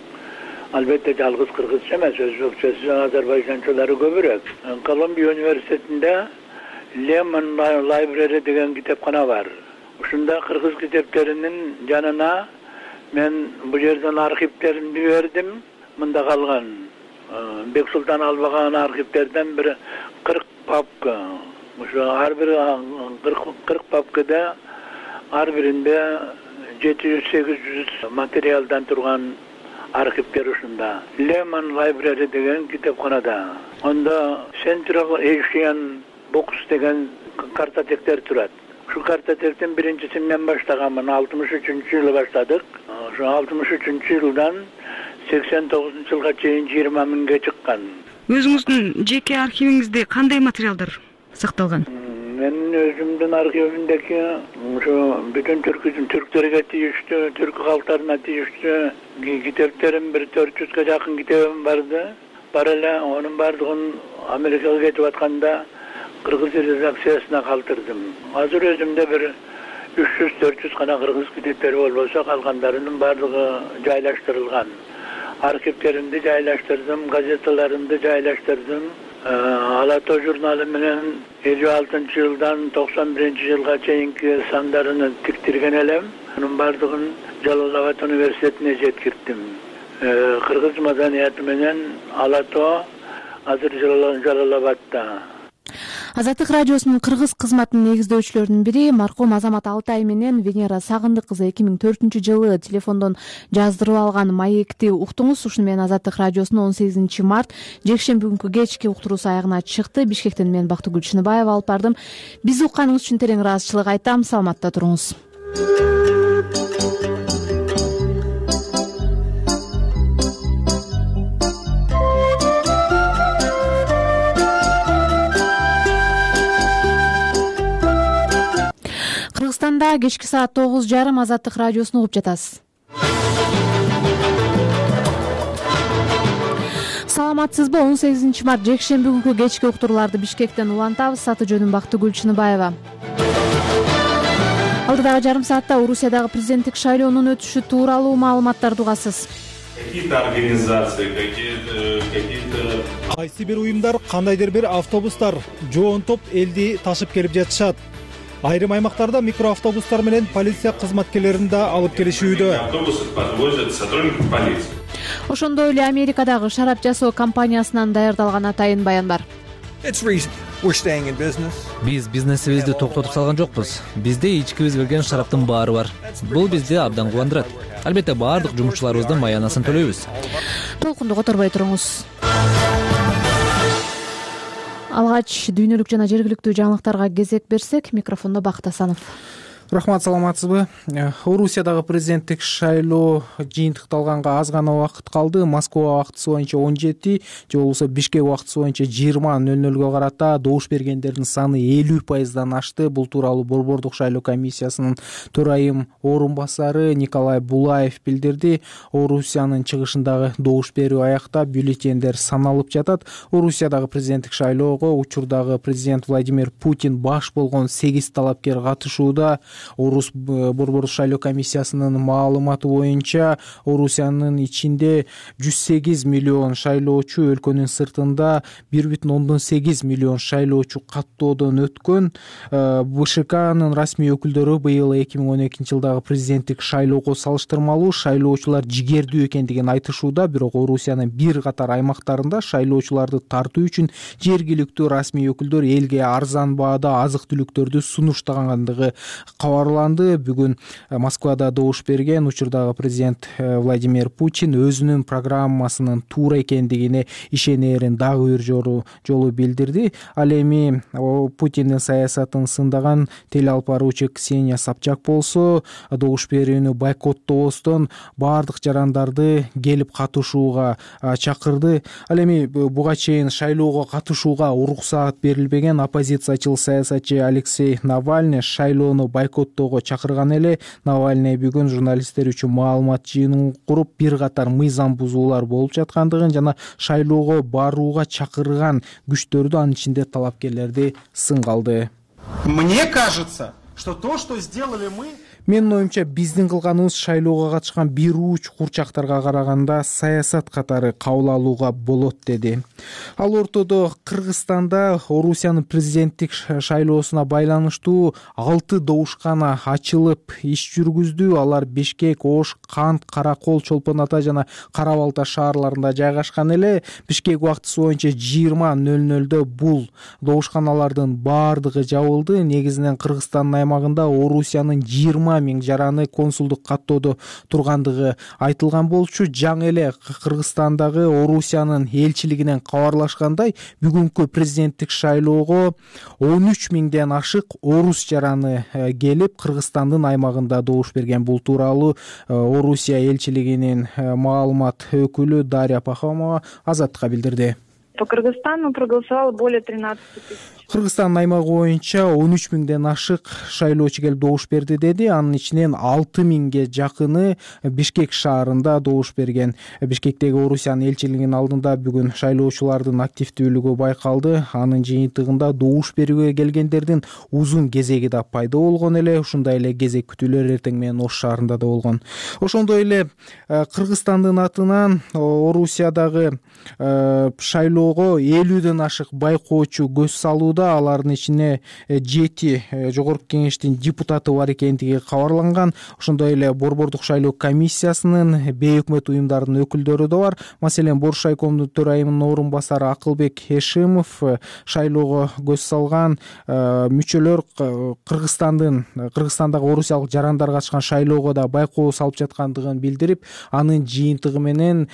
Албетте жалгыз кыргызча эмес, өзбекчеси, азербайжанчалары көбүрөөк. Колумбия университетинде Лемон Library деген китепкана бар. Ушунда кыргыз китептеринин жанына мен бул жерден архивтеримди бердим. Мында калган Бексултан албаган архивтерден бир кырк папка. Ошо ар бир кырк папкада ар биринде жети жүз сегиз жүз материалдан турган архивтер ушунда. Лемон Library деген китепканада. Онда Central Asian Books деген картотектер турат. Шу картотектин биринчисин мен баштаганмын, алтымыш үчүнчү жылы баштадык. Ошо алтымыш үчүнчү жылдан сексен тогузунчу жылга чейин жыйырма миңге чыккан. Өзүңүздүн жеке архивиңизде кандай материалдар сакталган? Менин өзүмдүн архивимдеги ошо бүтүн түркүдүн түрктөргө тийиштүү, түркү калктарына тийиштүү китептерим бир төрт жүзгө жакын китебим барды. Бар эле онун бардыгын Америкага кетип атканда кыргыз редакциясына калтырдым. Азыр өзүмдө бир үч жүз төрт жүз гана кыргыз китептери болбосо, калгандарынын бардыгы жайлаштырылган. Архивтеримди жайлаштырдым, газеталарымды жайлаштырдым. Ала Тоо журналы менен элүү алтынчы жылдан токсон биринчи жылга чейинки сандарын тиктирген элем. Анын бардыгын Жалал Абад университетине жеткирдим. кыргыз маданияты менен Ала Тоо азыр Жалал-Абадта. Азаттык радиосунун кыргыз кызматынын негиздөөчүлөрүнүн бири маркум Азамат Алтай менен Венера Сагындык кызы эки миң төртүнчү жылы телефондон жаздырып алган маекти уктуңуз. Ушуну менен Азаттык радиосунун он сегизинчи март жекшемби күнкү кечки уктуруусу аягына чыкты. Бишкектен мен Бактыгүл Чыныбаева алып бардым. Бизди укканыңыз үчүн терең ыраазычылык айтам. Саламатта туруңуз. Кыргызстанда кечки саат тогуз жарым Азаттык радиосун угуп жатасыз. Саламатсызбы? он сегизинчи март жекшемби күнкү кечки уктурууларды Бишкектен улантабыз. Аты жөнүм Бактыгүл Чыныбаева. Алдыдагы жарым саатта Орусиядагы президенттик шайлоонун өтүшү тууралуу маалыматтарды угасыз. Какие-то организации, какие-то, какие-то... Кайсы бир уюмдар, кандайдыр бир автобустар жоонтоп элди ташып келип жатышат. Айрым аймактарда микроавтобустар менен полиция кызматкерлерин да алып келишүүдө. Автобусы подвозят сотрудников полиции. Ошондой эле Америкадагы шарап жасоо компаниясынан даярдалган атайын баян бар. Биз бизнесибизди токтотуп салган жокпуз. Бизде ичкибиз келген шараптын баары бар. Бул бизди абдан кубандырат. Албетте баардык жумушчуларыбыздын маянасын төлөйбүз. Толкунду которбой туруңуз. Алгач дүйнөлүк жана жергиликтүү жаңылыктарга кезек берсек, микрофондо Бакыт Асанов. Рахмат, саламатсызбы? Орусиядагы президенттик шайлоо жыйынтыкталганга аз гана убакыт калды. Москва убактысы боюнча он жети, же болбосо Бишкек убактысы боюнча жыйырма нөл нөлгө карата добуш бергендердин саны элүү пайыздан ашты. Бул тууралуу Борбордук шайлоо комиссиясынын төрайым орун басары Николай Булаев билдирди. Орусиянын чыгышындагы добуш берүү аяктап, бюллетендер саналып жатат. Орусиядагы президенттик шайлоого учурдагы президент Владимир Путин баш болгон сегиз талапкер катышууда. Орус Борбордук шайлоо комиссиясынын маалыматы боюнча Орусиянын ичинде жүз сегиз миллион шайлоочу, өлкөнүн сыртында бир бүтүн ондон сегиз миллион шайлоочу каттоодон өткөн. БШКнын расмий өкүлдөрү быйыл эки миң он экинчи жылдагы президенттик шайлоого салыштырмалуу шайлоочулар жигердүү экендигин айтышууда, бирок Орусиянын бир катар аймактарында шайлоочуларды тартуу үчүн жергиликтүү расмий өкүлдөр элге арзан баада азык-түлүктөрдү сунуштагандыгы кабарланды. Бүгүн Москвада добуш берген учурдагы президент Владимир Путин өзүнүн программасынын туура экендигине ишенерин дагы бир жолу билдирди. Ал эми Путиндин саясатын сындаган теле алып баруучу Ксения Собчак болсо, добуш берүүнү бойкоттобостон баардык жарандарды келип катышууга чакырды. Ал эми буга чейин шайлоого катышууга уруксаат берилбеген оппозициячыл саясатчы Алексей Навальный шайлоону бойкоттоого чакырган эле. Навальный бүгүн журналисттер үчүн маалымат жыйынын куруп, бир катар мыйзам бузуулар болуп жаткандыгын жана шайлоого барууга чакырган күчтөрдү, анын ичинде талапкерлерди сынга алды. Мне кажется, что то, что сделали мы... Менин оюмча, биздин кылганыбыз шайлоого катышкан бир уч курчактарга караганда саясат катары кабыл алууга болот, деди. Ал ортодо Кыргызстанда Орусиянын президенттик шайлоосуна байланыштуу алты добушкана ачылып иш жүргүздү. Алар Бишкек, Ош, Кант, Каракол, Чолпон Ата жана Кара Балта шаарларында жайгашкан эле. Бишкек убактысы боюнча жыйырма нөл нөлдө бул добушканалардын баардыгы жабылды. Негизинен Кыргызстандын аймагында Орусиянын жыйырма миң жараны консулдук каттоодо тургандыгы айтылган болчу. Жаңы эле Кыргызстандагы Орусиянын элчилигинен кабарлашкандай, бүгүнкү президенттик шайлоого он үч миңден ашык орус жараны келип, Кыргызстандын аймагында добуш берген. Бул тууралуу Орусия элчилигинин маалымат өкүлү Дарья Пахомова Азаттыкка билдирди. По Кыргызстану проголосовало более тринадцати тысяч. Кыргызстандын аймагы боюнча он үч миңден ашык шайлоочу келип добуш берди, деди. Анын ичинен алты миңге жакыны Бишкек шаарында добуш берген. Бишкектеги Орусиянын элчилигинин алдында бүгүн шайлоочулардын активдүүлүгү байкалды. Анын жыйынтыгында добуш берүүгө келгендердин узун кезеги да пайда болгон эле. Ушундай эле кезек күтүүлөр эртең менен Ош шаарында да болгон. Ошондой эле Кыргызстандын атынан Орусиядагы шайлоо шайлоого элүүдөн ашык байкоочу көз салууда. Алардын ичине жети жогорку кеңештин депутаты бар экендиги кабарланган. Ошондой эле борбордук шайлоо комиссиясынын, бейөкмөт уюмдарынын өкүлдөрү да бар. Маселен, Бош райкомдун төрайымынын орун басары Акылбек Хешимов шайлоого көз салган. Мүчөлөр Кыргызстандын Кыргызстандагы орусиялык жарандар катышкан шайлоого да байкоо салып жаткандыгын билдирип, анын жыйынтыгы менен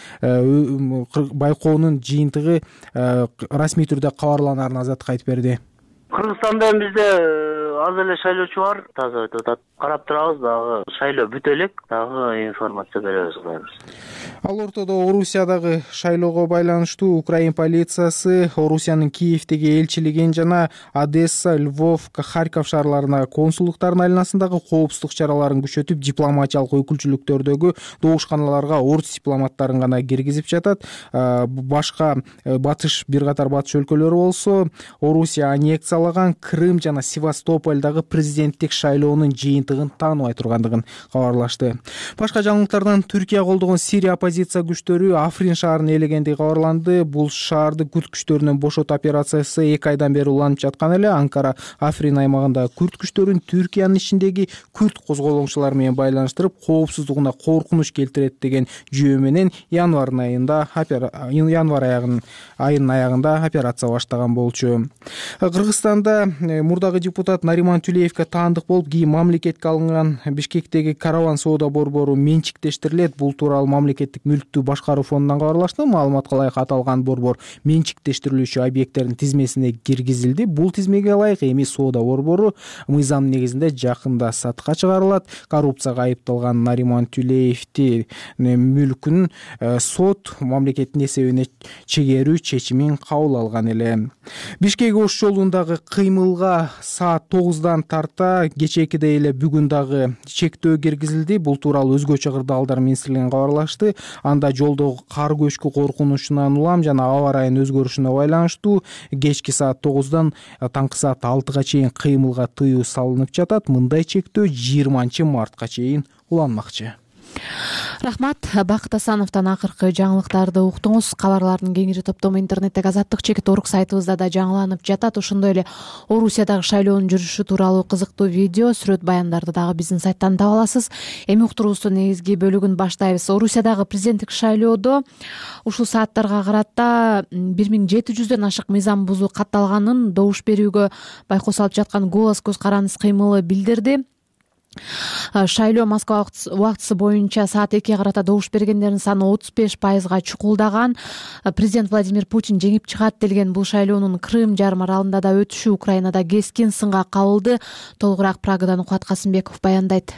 байкоонун жыйынтыгы расмий түрдө кабарланаарын Азаттыкка айтып берди. Кыргызстанда бизде аз эле шайлоочу бар, таза өтүп атат. Карап турабыз, дагы шайлоо бүтө элек, дагы информация беребиз кылабыз. Ал ортодо Орусиядагы шайлоого байланыштуу Украин полициясы Орусиянын Киевдеги элчилигин жана Одесса, Львов, Харьков шаарларына консулдуктардын айланасындагы коопсуздук чараларын күчөтүп, дипломатиялык өкүлчүлүктөрдөгү добушканаларга орус дипломаттарын гана киргизип жатат. Башка батыш бир катар батыш өлкөлөрү болсо Орусия аннексиялаган Крым жана Севастопольдагы президенттик шайлоонун жыйынтыгын тааныбай тургандыгын кабарлашты. Башка жаңылыктардан Түркия колдогон Сирия оппозиция күчтөрү Африн шаарын ээлегендиги кабарланды. Бул шаарды күрд күчтөрүнөн бошот операциясы эки айдан бери уланып жаткан эле. Анкара Африн аймагында күрд күчтөрүн Түркиянын ичиндеги күрд козголоңчулары менен байланыштырып, коопсуздугуна коркунуч келтирет деген жүйө менен январ айында январ аягынын айынын аягында операция баштаган болчу. Кыргызстанда мурдагы депутат Нариман Тюлеевке таандык болуп, кийин мамлекетке алынган Бишкектеги караван соода борбору менчиктештирилет. Бул тууралуу мамлекеттик мүлктү башкаруу фондунан кабарлашты. Маалыматка ылайык аталган борбор менчиктештирилүүчү объекттердин тизмесине киргизилди. Бул тизмеге ылайык эми соода борбору мыйзам негизинде жакында сатыкка чыгарылат. Коррупцияга айыпталган Нариман Тюлеевдин мүлкүн сот мамлекеттин эсебине чегерүү чечимин кабыл алган эле. Бишкек Ош жолундагы кыймылга саат тогуздан тарта кечээкидей эле бүгүн дагы чектөө киргизилди. Бул тууралуу өзгөчө кырдаалдар министрлигинен кабарлашты. Анда жолдогу кар көчкү коркунучунан улам жана аба ырайынын өзгөрүшүнө байланыштуу кечки саат тогуздан таңкы саат алтыга чейин кыймылга тыюу салынып жатат. Мындай чектөө жыйырманчы мартка чейин уланмакчы. Рахмат. Бакыт Асановдон акыркы жаңылыктарды уктуңуз. Кабарлардын кеңири топтому интернеттеги азаттык чекит орг сайтыбызда да жаңыланып жатат. Ошондой эле Орусиядагы шайлоонун жүрүшү тууралуу кызыктуу видео, сүрөт баяндарды дагы биздин сайттан таба аласыз. Эми уктуруубуздун негизги бөлүгүн баштайбыз. Орусиядагы президенттик шайлоодо ушул сааттарга карата бир миң жети жүздөн ашык мыйзам бузуу катталганын добуш берүүгө байкоо салып жаткан Голос көз карандыс кыймылы билдирди. Шайлоо Москва убактысы боюнча саат экиге карата добуш бергендердин саны отуз беш пайызга чукулдаган. Президент Владимир Путин жеңип чыгат делген бул шайлоонун Крым жарым аралында да өтүшү Украинада кескин сынга кабылды. Толугураак Прагадан Укат Касымбеков баяндайт.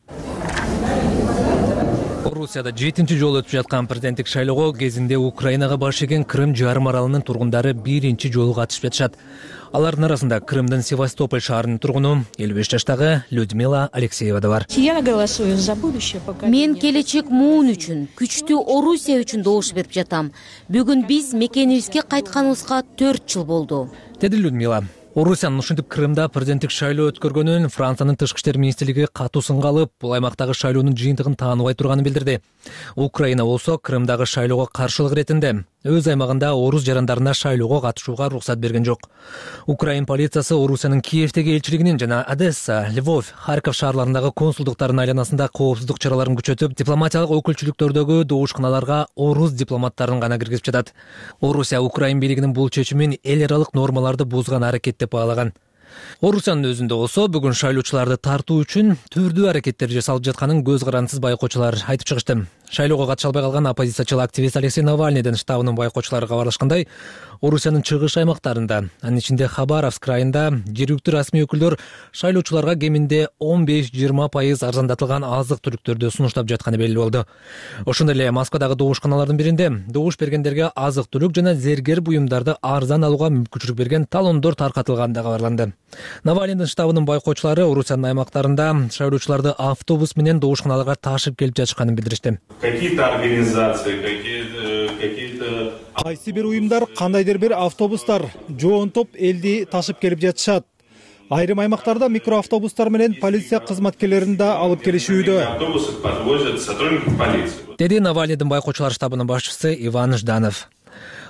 Орусияда жетинчи жолу өтүп жаткан президенттик шайлоого кезинде Украинага баш ийген Крым жарым аралынын тургундары биринчи жолу катышып жатышат. Алардын арасында Крымдын Севастополь шаарынын тургуну элүү беш жаштагы Людмила Алексеева да бар. Мен келечек муун үчүн, күчтүү Орусия үчүн добуш берип жатам. Бүгүн биз мекенибизге кайтканыбызга төрт жыл болду, деди Людмила. Орусиянын ушинтип Крымда президенттик шайлоо өткөргөнүн Франциянын тышкы иштер министрлиги катуу сынга алып, бул аймактагы шайлоонун жыйынтыгын тааныбай турганын билдирди. Украина болсо Крымдагы шайлоого каршылык иретинде өз аймагында орус жарандарына шайлоого катышууга уруксат берген жок. Украин полициясы Орусиянын Киевдеги элчилигинин жана Одесса, Львов, Харьков шаарларындагы консулдуктардын айланасында коопсуздук чараларын күчөтүп, дипломатиялык өкүлчүлүктөрдөгү добушканаларга орус дипломаттарын гана киргизип жатат. Орусия Украин бийлигинин бул чечимин эл аралык нормаларды бузган аракет деп баалаган. Орусиянын өзүндө болсо бүгүн шайлоочуларды тартуу үчүн түрдүү аракеттер жасалып жатканын көз карандысыз байкоочулар айтып чыгышты. Шайлоого катыша албай калган оппозициячыл активист Алексей Навальныйдын штабынын байкоочулары кабарлашкандай, Орусиянын чыгыш аймактарында, анын ичинде Хабаровск районунда жергиликтүү расмий өкүлдөр шайлоочуларга кеминде он беш жыйырма пайыз арзандатылган азык-түлүктөрдү сунуштап жатканы белгилүү болду. Ошондой эле Москвадагы добушканалардын биринде добуш бергендерге азык-түлүк жана зергер буюмдарды арзан алууга мүмкүнчүлүк берген талондор таркатылганы да кабарланды. Навальныйдын штабынын байкоочулары Орусиянын аймактарында шайлоочуларды автобус менен добушканаларга ташып келип жатышканын билдиришти. Какие-то организации, какие-то, какие-то... Кайсы бир уюмдар, кандайдыр бир автобустар жоонтоп элди ташып келип жатышат. Айрым аймактарда микроавтобустар менен полиция кызматкерлерин да алып келишүүдө. Автобусы подвозят сотрудников полиции. Деди Навальныйдын байкоочулар штабынын башчысы Иван Жданов.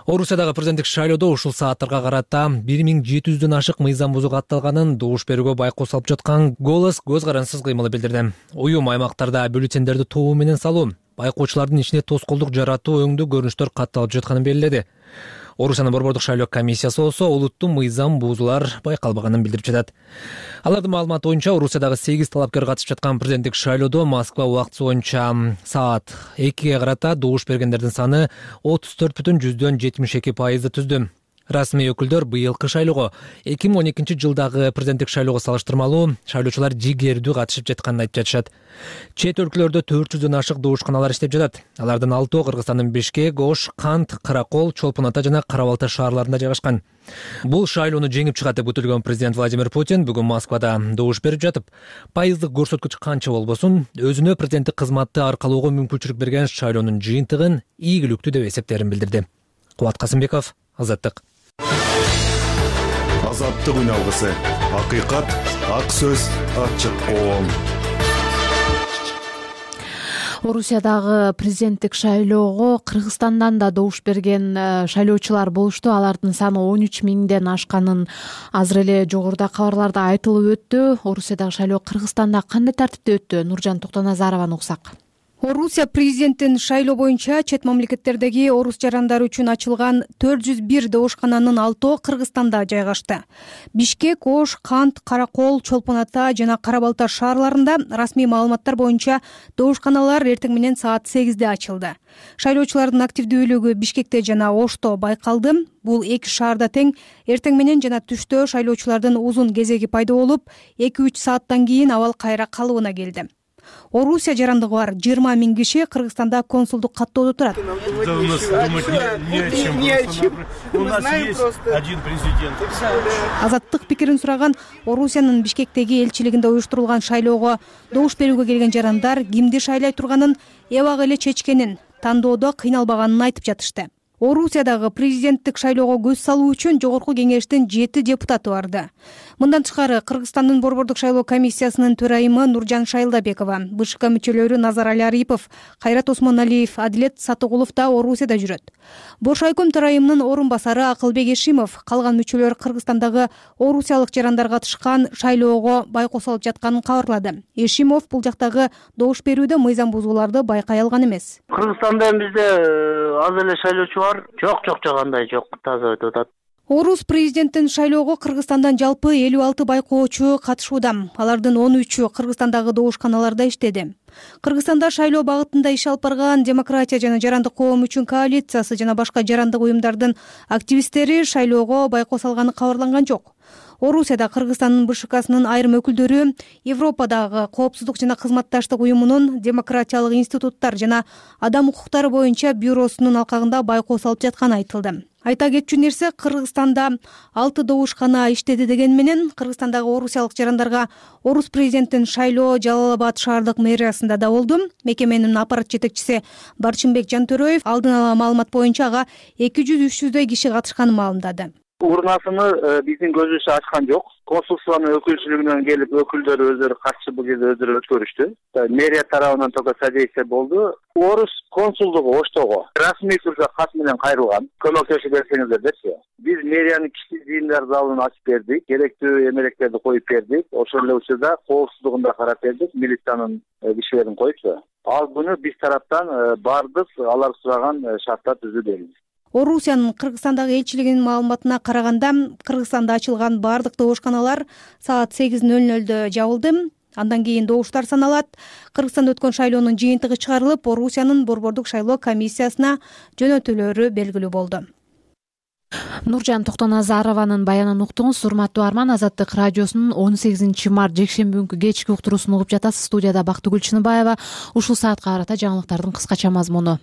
Орусиядагы президенттик шайлоодо ушул сааттарга карата бир миң жети жүздөн ашык мыйзам бузууга катталганын добуш берүүгө байкоо салып жаткан «Голос» көз карансыз кыймылы билдирди. Уюм аймактарда бюллетендерди тобу менен салуу, байкоочулардын ичине тоскоолдук жаратуу өңдүү көрүнүштөр катталып жатканын белгиледи. Орусиянын борбордук шайлоо комиссиясы болсо улуттун мыйзам бузуулар байкалбаганын билдирип жатат. Алардын маалыматы боюнча Орусиядагы сегиз талапкер катышып жаткан президенттик шайлоодо Москва убактысы боюнча саат экиге карата добуш бергендердин саны отуз төрт бүтүн жүздөн жетимиш эки пайызды түздү. Расмий өкүлдөр быйылкы шайлоого эки миң он экинчи жылдагы президенттик шайлоого салыштырмалуу шайлоочулар жигердүү катышып жатканын айтып жатышат. Чет өлкөлөрдө төрт жүздөн ашык добушканалар иштеп жатат. Алардын алтоо Кыргызстандын Бишкек, Ош, Кант, Каракол, Чолпон Ата жана Кара Балта шаарларында жайгашкан. Бул шайлоону жеңип чыгат деп күтүлгөн президент Владимир Путин бүгүн Москвада добуш берип жатып, пайыздык көрсөткүч канча болбосун, өзүнө президенттик кызматты аркалоого мүмкүнчүлүк берген шайлоонун жыйынтыгын ийгиликтүү деп эсептерин билдирди. Кубат Касымбеков, Азаттык. Азаттык үн алгысы. Акыйкат, ак сөз, ачык коом. Орусиядагы президенттик шайлоого Кыргызстандан да добуш берген шайлоочулар болушту. Алардын саны он үч миңден ашканын азыр эле жогоруда кабарларда айтылып өттү. Орусиядагы шайлоо Кыргызстанда кандай тартипте өттү? Нуржан Токтоназарованы уксак. Орусия президенттин шайлоо боюнча чет мамлекеттердеги орус жарандары үчүн ачылган төрт жүз бир добушкананын алтоо Кыргызстанда жайгашты. Бишкек, Ош, Кант, Каракол, Чолпон Ата жана Кара Балта шаарларында расмий маалыматтар боюнча добушканалар эртең менен саат сегизде ачылды. Шайлоочулардын активдүүлүгү Бишкекте жана Ошто байкалды. Бул эки шаарда тең. Эртең менен жана түштө шайлоочулардын узун кезеги пайда болуп, эки үч сааттан кийин абал кайра калыбына келди. Орусия жарандыгы бар жыйырма миң киши Кыргызстанда консулдук каттоодо турат. Азаттык пикирин сураган Орусиянын Бишкектеги элчилигинде уюштурулган шайлоого добуш берүүгө келген жарандар кимди шайлай турганын эбак эле чечкенин, тандоодо кыйналбаганын айтып жатышты. Орусиядагы президенттик шайлоого көз салуу үчүн жогорку кеңештин жети депутаты барды. Мындан тышкары Кыргызстандын борбордук шайлоо комиссиясынын төрайымы Нуржан Шайлдабекова, БШК мүчөлөрү Назарали Арипов, Кайрат Осмоналиев, Адилет Сатыгулов да Орусияда жүрөт. Бошайком төрайымынын орун басары Акылбек Эшимов калган мүчөлөр Кыргызстандагы орусиялык жарандар катышкан шайлоого байкоо салып жатканын кабарлады. Эшимов бул жактагы добуш берүүдө мыйзам бузууларды байкай алган эмес. Кыргызстанда бизде аз эле шайлоочу бар. Жок, жок, жок, андай жок, таза өтүп атат. Орус президенттин шайлоого Кыргызстандан жалпы элүү алты байкоочу катышууда. Алардын он үчү Кыргызстандагы добушканаларда иштеди. Кыргызстанда шайлоо багытында иш алып барган Демократия жана жарандык коом үчүн коалициясы жана башка жарандык уюмдардын активисттери шайлоого байкоо салганы кабарланган жок. Орусияда Кыргызстандын БШКсынын айрым өкүлдөрү Европадагы коопсуздук жана кызматташтык уюмунун демократиялык институттар жана адам укуктары боюнча бюросунун алкагында байкоо салып жатканы айтылды. Айта кетчү нерсе, Кыргызстанда алты добушкана иштеди деген менен Кыргызстандагы орусиялык жарандарга орус президенттин шайлоо Жалал-Абад шаардык мэриясында да болду. Мекеменин аппарат жетекчиси Барчынбек Жантөрөев алдын ала маалымат боюнча ага эки жүз үч жүздөй киши катышканын маалымдады. Урнасыны биздин көзүбүз ачкан жок. Консулствонун өкүлчүлүгүнөн келип өкүлдөр өздөрү катчы бул кезде өздөрү өткөрүштү. Мэрия тарабынан только содействие болду. Орус консулдугу Оштого расмий түрдө кат менен кайрылган. Көмөктөшүп берсеңиздер депчи. Биз мэриянын кичи жыйындар залын ачып бердик, керектүү эмелектерди коюп бердик. Ошол эле учурда коопсуздугун да карап бердик, милициянын кишилерин коюпчу. Ал күнү биз тараптан бардык, алар сураган шарттар түзүп бердик. Орусиянын Кыргызстандагы элчилигинин маалыматына караганда, Кыргызстанда ачылган бардык добушканалар саат сегиз нөл нөлдө жабылды. Андан кийин добуштар саналат. Кыргызстанда өткөн шайлоонун жыйынтыгы чыгарылып, Орусиянын борбордук шайлоо комиссиясына жөнөтүлөрү белгилүү болду. Нуржан Токтоназарованын баянын уктуңуз. Урматтуу Арман, Азаттык радиосунун он сегизинчи март жекшемби күнкү кечки уктуруусун угуп жатасыз. Студияда Бактыгүл Чыныбаева. Ушул саатка карата жаңылыктардын кыскача мазмуну.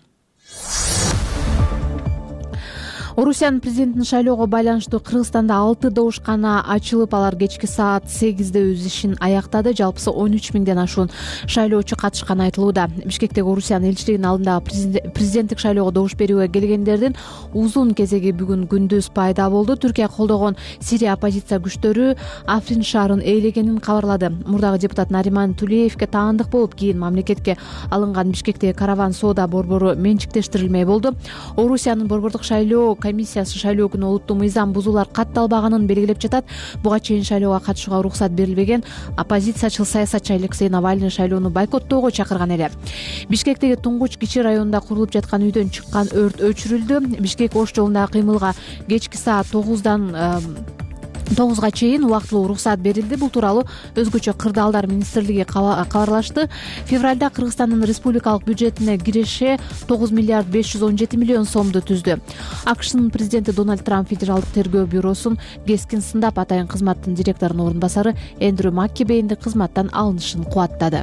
Орусиянын президенттин шайлоого байланыштуу Кыргызстанда алты добушкана ачылып, алар кечки саат сегизде өз ишин аяктады. Жалпысы он үч миңден ашуун шайлоочу катышканы айтылууда. Бишкектеги Орусиянын элчилигинин алдындагы президенттик шайлоого добуш берүүгө келгендердин узун кезеги бүгүн күндүз пайда болду. Түркия колдогон Сирия оппозиция күчтөрү Африн шаарын ээлегенин кабарлады. Мурдагы депутат Нариман Тулеевке таандык болуп, кийин мамлекетке алынган Бишкектеги караван соода борбору менчиктештирилмей болду. Орусиянын борбордук шайлоо комиссиясы шайлоо күнү улуттук мыйзам бузуулар катталбаганын белгилеп жатат. Буга чейин шайлоого катышууга уруксат берилбеген оппозициячыл саясатчы Алексей Навальный шайлоону бойкоттоого чакырган эле. Бишкектеги Туңгуч кичи районунда курулуп жаткан үйдөн чыккан өрт өчүрүлдү. Бишкек Ош жолундагы кыймылга кечки саат тогуздан тогузга чейин убактылуу уруксат берилди. Бул тууралуу өзгөчө кырдаалдар министрлиги кабарлашты. Февралда Кыргызстандын республикалык бюджетине киреше тогуз миллиард беш жүз он жети миллион сомду түздү. АКШнын президенти Дональд Трамп федералдык тергөө бюросун кескин сындап, атайын кызматтын директорунун орун басары Эндрю Маккебейнди кызматтан алынышын кубаттады.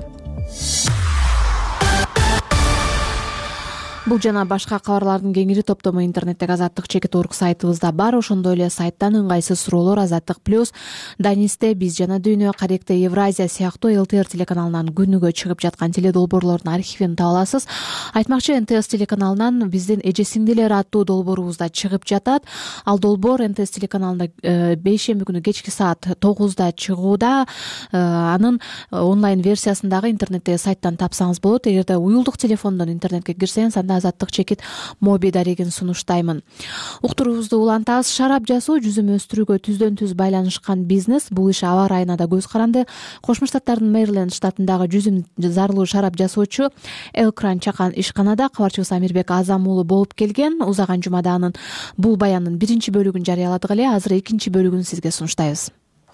Бул жана башка кабарлардын кеңири топтому интернеттеги Азаттык чекит орг сайтыбызда бар. Ошондой эле сайттан ыңгайсыз суроолор Азаттык плюс, Данисте, Биз жана Дүйнө, Каректе, Евразия сыяктуу эл тэ эр телеканалынан күнүгө чыгып жаткан теледолбоорлордун архивин таба аласыз. Айтмакчы, эн тэ эс телеканалынан биздин Эже сиңдилер аттуу долбоорубузда чыгып жатат. Ал долбоор эн тэ эс телеканалында бейшемби күнү кечки саат тогузда чыгууда. Анын онлайн версиясындагы интернеттеги сайттан тапсаңыз болот. Эгерде уюлдук телефондон интернетке кирсеңиз, анда Азаттык чекит моби дарегин сунуштаймын. Уктуруубузду улантабыз. Шарап жасоо жүзүм өстүрүүгө түздөн түз байланышкан бизнес. Бул иш аба ырайына да көз каранды. Кошмо Штаттардын Мэриленд штатындагы жүзүм зарылуу шарап жасоочу Элкран чакан ишканада кабарчыбыз Амирбек Азам уулу болуп келген. Узаган жумада анын бул баянынын биринчи бөлүгүн жарыяладык эле. Азыр экинчи бөлүгүн сизге сунуштайбыз.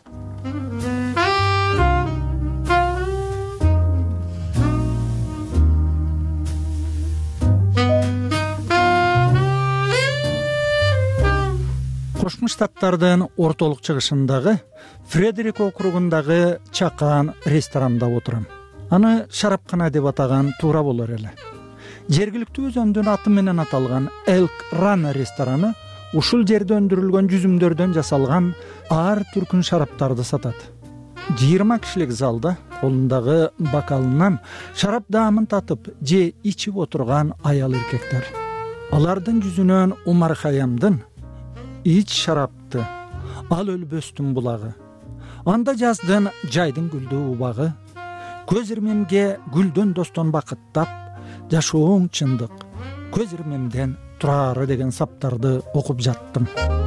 Кошмо Штаттардын ортолук чыгышындагы Фредерик округундагы чакан ресторанда отурам. Аны шарапкана деп атаган туура болор эле. Жергиликтүү өзөндүн аты менен аталган Elk Run рестораны ушул жерде өндүрүлгөн жүзүмдөрдөн жасалган ар түркүн шараптарды сатат. жыйырма кишилик залда колундагы бокалынан шарап даамын татып же ичип отурган аял эркектер. Алардын жүзүнөн Умар Хаямдын «Ич шарапты, ал өлбөстүн булагы, анда жаздын жайдын гүлдүү убагы, көз ирмемге гүлдөн достон бакыттап, жашооң чындык, көз ирмемден турары» деген саптарды окуп жаттым.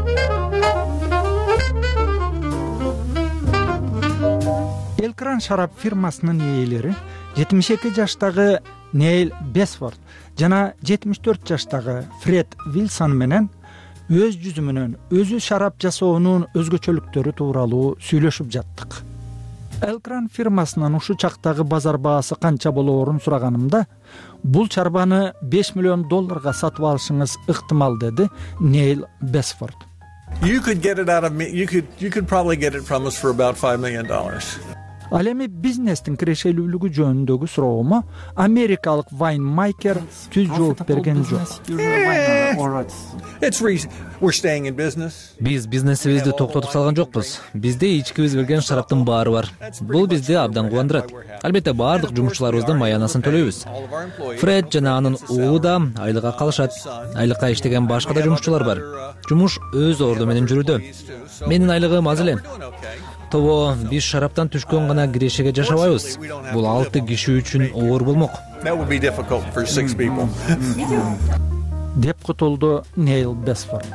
Элкран шарап фирмасынын ээлери жетимиш эки жаштагы Нейл Бесфорд жана жетимиш төрт жаштагы Фред Вилсон менен өз жүзүмүнөн өзү шарап жасоонун өзгөчөлүктөрү тууралуу сүйлөшүп жаттык. Элкран фирмасынын ушу чактагы базар баасы канча болоорун сураганымда, бул чарбаны беш миллион долларга сатып алышыңыз ыктымал, деди Нейл Бесфорд. You could get it out of me. You could you could probably get it from us for about five million dollars. Ал эми бизнестин кирешелүүлүгү жөнүндөгү суроомо америкалык вайнмейкер түз жооп берген жок. Биз бизнесибизди токтотуп салган жокпуз. Бизде ичкибиз келген шараптын баары бар. Бул бизди абдан кубандырат. Албетте баардык жумушчуларыбыздын маянасын төлөйбүз. Фред жана анын уулу да айлыкка калышат. Айлыкка иштеген башка да жумушчулар бар. Жумуш өз орду менен жүрүүдө. Менин айлыгым аз эле. Тобо биз шараптан түшкөн гана кирешеге жашабайбыз. Бул алты киши үчүн оор болмок. Деп кутулду Нейл Бесфорд.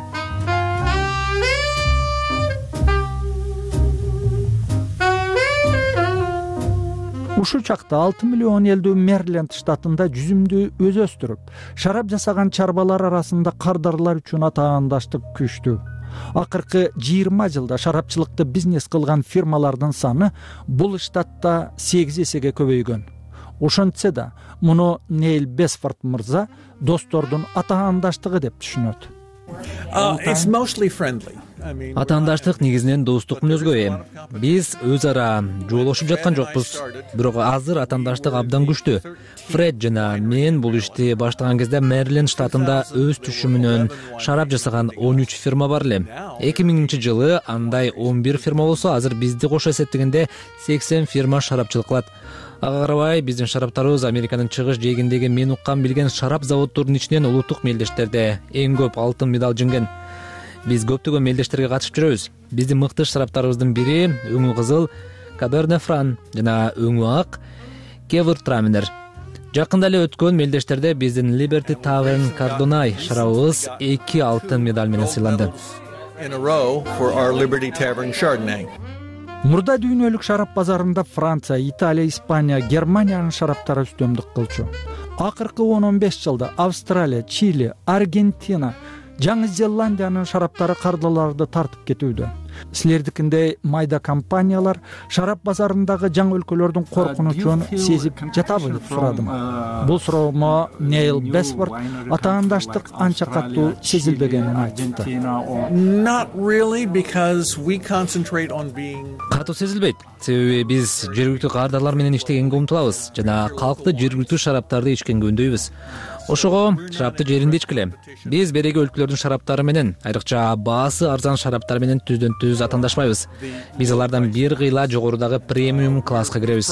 Ушу чакта алты миллион элдүү Мэриленд штатында жүзүмдү өзү өстүрүп, шарап жасаган чарбалар арасында кардарлар үчүн атаандаштык күчтүү. Акыркы жыйырма жылда шарапчылыкты бизнес кылган фирмалардын саны бул штатта сегиз эсеге көбөйгөн. Ошентсе да, муну Нейл Бесфорд мырза достордун атаандаштыгы деп түшүнөт. Атаандаштык негизинен достук мүнөзгө ээ. Биз өз ара жоолошуп жаткан жокпуз. Бирок азыр атаандаштык абдан күчтүү. Фред жана мен бул ишти баштаган кезде Мэриленд штатында өз түшүмүнөн шарап жасаган он үч фирма бар эле. эки миңинчи жылы андай он бир фирма болсо, азыр бизди кошо эсептегенде сексен фирма шарапчылык кылат. Ага карабай, биздин шараптарыбыз Американын чыгыш жээгиндеги мен уккан билген шарап заводдорунун ичинен улуттук мелдештерде эң көп алтын медаль жеңген. Биз көптөгөн мелдештерге катышып жүрөбүз. Биздин мыкты шараптарыбыздын бири өңү кызыл Каберне Фран жана өңү ак Кевуртраминер. Жакында эле өткөн мелдештерде биздин Liberty Tavern Cardonay шарабыбыз эки алтын медаль менен сыйланды. Мурда дүйнөлүк шарап базарында Франция, Италия, Испания, Германиянын шараптары үстөмдүк кылчу. Акыркы он он беш жылда Австралия, Чили, Аргентина, Жаңы Зеландиянын шараптары кардаларды тартып кетүүдө. Силердикиндей майда компаниялар шарап базарындагы жаңы өлкөлөрдүн коркунучун сезип жатабы деп сурадым. Бул суроомо Нейл Бесфорд атаандаштык анча катуу сезилбегенин айтты. Катуу сезилбейт, себеби биз жергиликтүү кардалар менен иштегенге умтулабыз жана калкты жергиликтүү шараптарды ичкенге үндөйбүз. Ошого шарапты жеринде ичкиле. Биз береги өлкөлөрдүн шараптары менен, айрыкча баасы арзан шараптар менен түздөн түз атаандашпайбыз. Биз алардан бир кыйла жогорудагы премиум класска киребиз.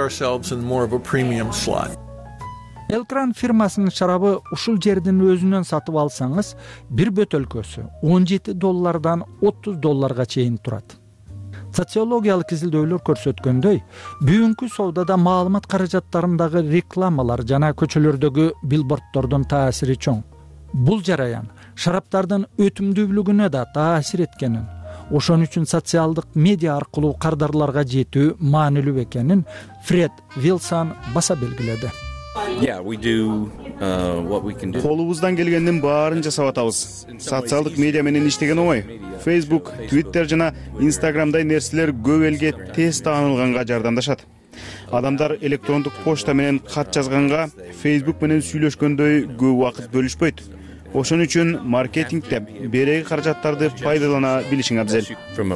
Элкран фирмасынын шарабы ушул жердин өзүнөн сатып алсаңыз, бир бөтөлкөсү он жети доллардан отуз долларга чейин турат. Социологиялык изилдөөлөр көрсөткөндөй, бүгүнкү соодада маалымат каражаттарындагы рекламалар жана көчөлөрдөгү билборддордун таасири чоң. Бул жараян шараптардын өтүмдүүлүгүнө да таасир эткенин, ошон үчүн социалдык медиа аркылуу кардарларга жетүү маанилүү экенин Фред Вилсон баса белгиледи. Колубуздан келгендин баарын жасап атабыз. Социалдык медиа менен иштеген оңой. Facebook, Twitter жана Instagramдай нерселер көп элге тез таанылганга жардамдашат. Адамдар электрондук почта менен кат жазганга Facebook менен сүйлөшкөндөй көп убакыт бөлүшпөйт. Ошон үчүн маркетингде береги каражаттарды пайдалана билишиң абзел.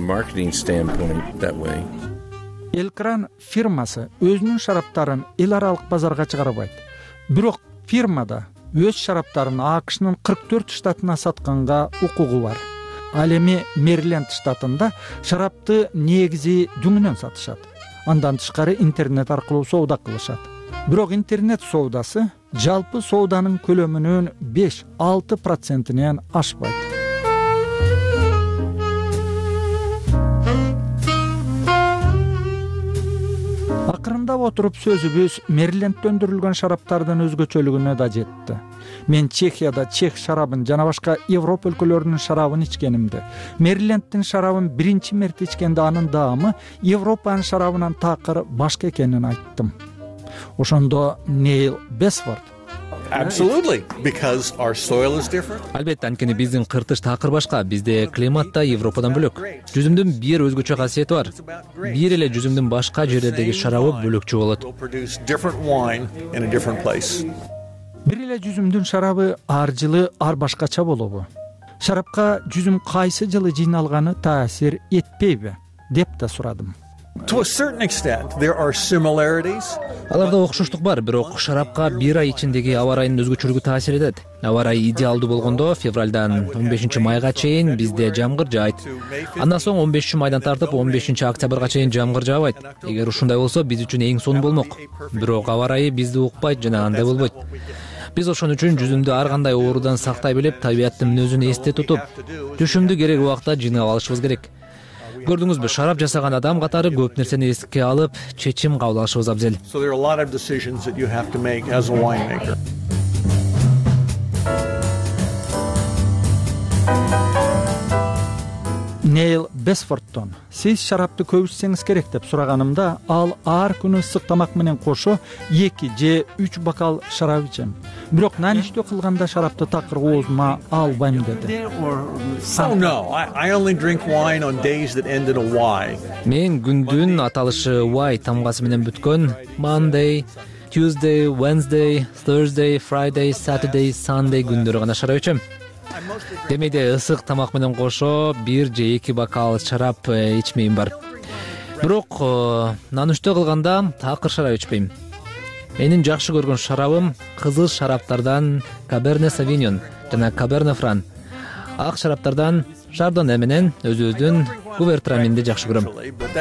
Элкран фирмасы өзүнүн шараптарын эл аралык базарга чыгарбайт. Бирок фирмада өз шараптарын АКШнын кырк төрт штатына сатканга укугу бар. Ал эми Мэриленд штатында шарапты негизи дүңүнөн сатышат. Андан тышкары интернет аркылуу соода кылышат. Бирок интернет соодасы жалпы сооданын көлөмүнүн беш алты процентинен ашпайт. Акырындап отуруп сөзүбүз Мэрилендде өндүрүлгөн шараптардын өзгөчөлүгүнө да жетти. Мен Чехияда чех шарабын жана башка Европа өлкөлөрүнүн шарабын ичкенимде, Мэриленддин шарабын биринчи мерте ичкенде анын даамы Европанын шарабынан такыр башка экенин айттым. Ошондо Нейл Бесфорд Absolutely, because our soil is different. Албетте, анткени биздин кыртыш такыр башка, бизде климат да Европадан бөлөк. Жүзүмдүн бир өзгөчө касиети бар. Бир эле жүзүмдүн башка жерлердеги шарабы бөлөкчө болот. Бир эле жүзүмдүн шарабы ар жылы ар башкача болобу? Шарапка жүзүм кайсы жылы жыйналганы таасир этпейби деп да сурадым. To a certain extent, there are similarities. Аларда окшоштук бар, бирок шарапка бир ай ичиндеги аба ырайынын өзгөчөлүгү таасир этет. Аба ырайы идеалдуу болгондо февралдан он бешинчи майга чейин бизде жамгыр жаайт. Андан соң он бешинчи майдан тартып он бешинчи октябрга чейин жамгыр жаабайт. Эгер ушундай болсо биз үчүн эң сонун болмок. Бирок аба ырайы бизди укпайт жана андай болбойт. Биз ошон үчүн жүзүмдү ар кандай оорудан сактай билип, табияттын мүнөзүн эсте тутуп, түшүмдү керек убакта жыйнап алышыбыз керек. Көрдүңүзбү, шарап жасаган адам катары көп нерсени эске алып, чечим кабыл алышыбыз абзел. So there are a lot of decisions that you have to make as a winemaker. Нейл Бесфордтон сиз шарапты көп ичсеңиз керек деп сураганымда, ал ар күнү ысык тамак менен кошо эки же үч бокал шарап ичем. Бирок наништөө кылганда шарапты такыр оозума албайм деди. Oh no, I, I only drink wine on days that end in a Y. Мен күндүн аталышы Y тамгасы менен бүткөн Monday, Tuesday, Wednesday, Thursday, Friday, Saturday, Sunday күндөрү гана шарап ичем. Демейде ысык тамак менен кошо бир же эки бокал шарап ичмейм бар. Бирок нанүштө кылганда такыр шарап ичпейм. Менин жакшы көргөн шарабым кызыл шараптардан Cabernet Sauvignon жана Cabernet Franc. Ак шараптардан Chardonnay менен өзүбүздүн Кувертраминди жакшы көрөм.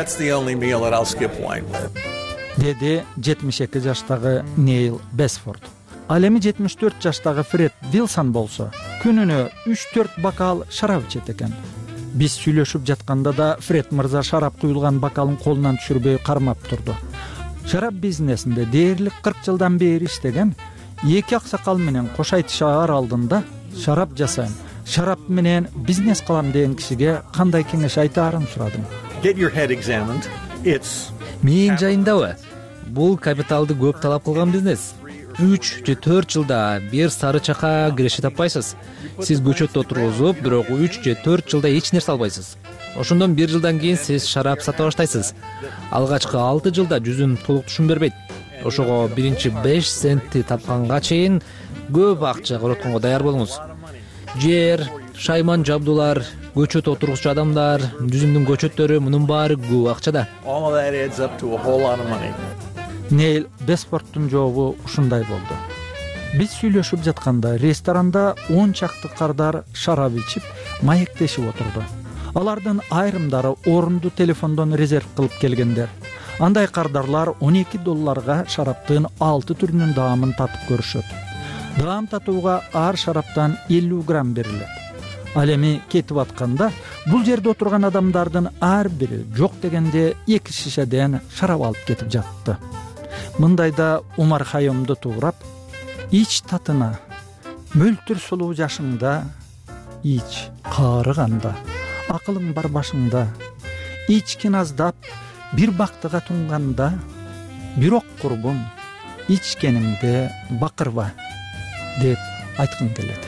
Деди жетимиш эки жаштагы Нейл Бесфорд. Ал эми жетимиш төрт жаштагы Фред Вилсон болсо күнүнө үч төрт бокал шарап ичет экен. Биз сүйлөшүп жатканда да Фред мырза шарап куюлган бокалын колунан түшүрбөй кармап турду. шарап бизнесинде дээрлик кырк жылдан бери иштеген эки аксакал менен кош айтышаар алдында шарап жасайм, шарап менен бизнес кылам деген кишиге кандай кеңеш айтаарын сурадым. Get your head examined. It's Мээң жайындабы? Бул капиталды көп талап кылган бизнес. үч же төрт жылда бир сары чака киреше таппайсыз. Сиз көчөттө отургузуп, бирок үч же төрт жылда эч нерсе албайсыз. Ошондон бир жылдан кийин сиз шарап сата баштайсыз. Алгачкы алты жылда жүзүм толук түшүн бербейт. Ошого биринчи беш центти тапканга чейин көп акча коротконго даяр болуңуз. Жер, шайман жабдуулар, көчөт отургучу адамдар, жүзүмдүн көчөттөрү, мунун баары көп акчада. all of that adds up to a whole lot of money. Нейл Беспорттун жообу ушундай болду. Биз сүйлөшүп жатканда ресторанда он чакты кардар шарап ичип, маектешип отурду. Алардын айрымдары орунду телефондон резерв кылып келгендер. Андай кардарлар он эки долларга шараптын алты түрүнүн даамын татып көрүшөт. Даам татууга ар шараптан элүү грамм берилет. Ал эми кетип атканда бул жерде отурган адамдардын ар бири жок дегенде эки шишеден шарап алып кетип жатты. Мындайда Умар Хайомду туурап, ич татына, мөлтүр сулуу жашыңда, ич каарыганда, акылың бар башыңда, ичкин аздап, бир бактыга тунганда, бирок курбум, ичкениңде бакырба, деп айткым келет.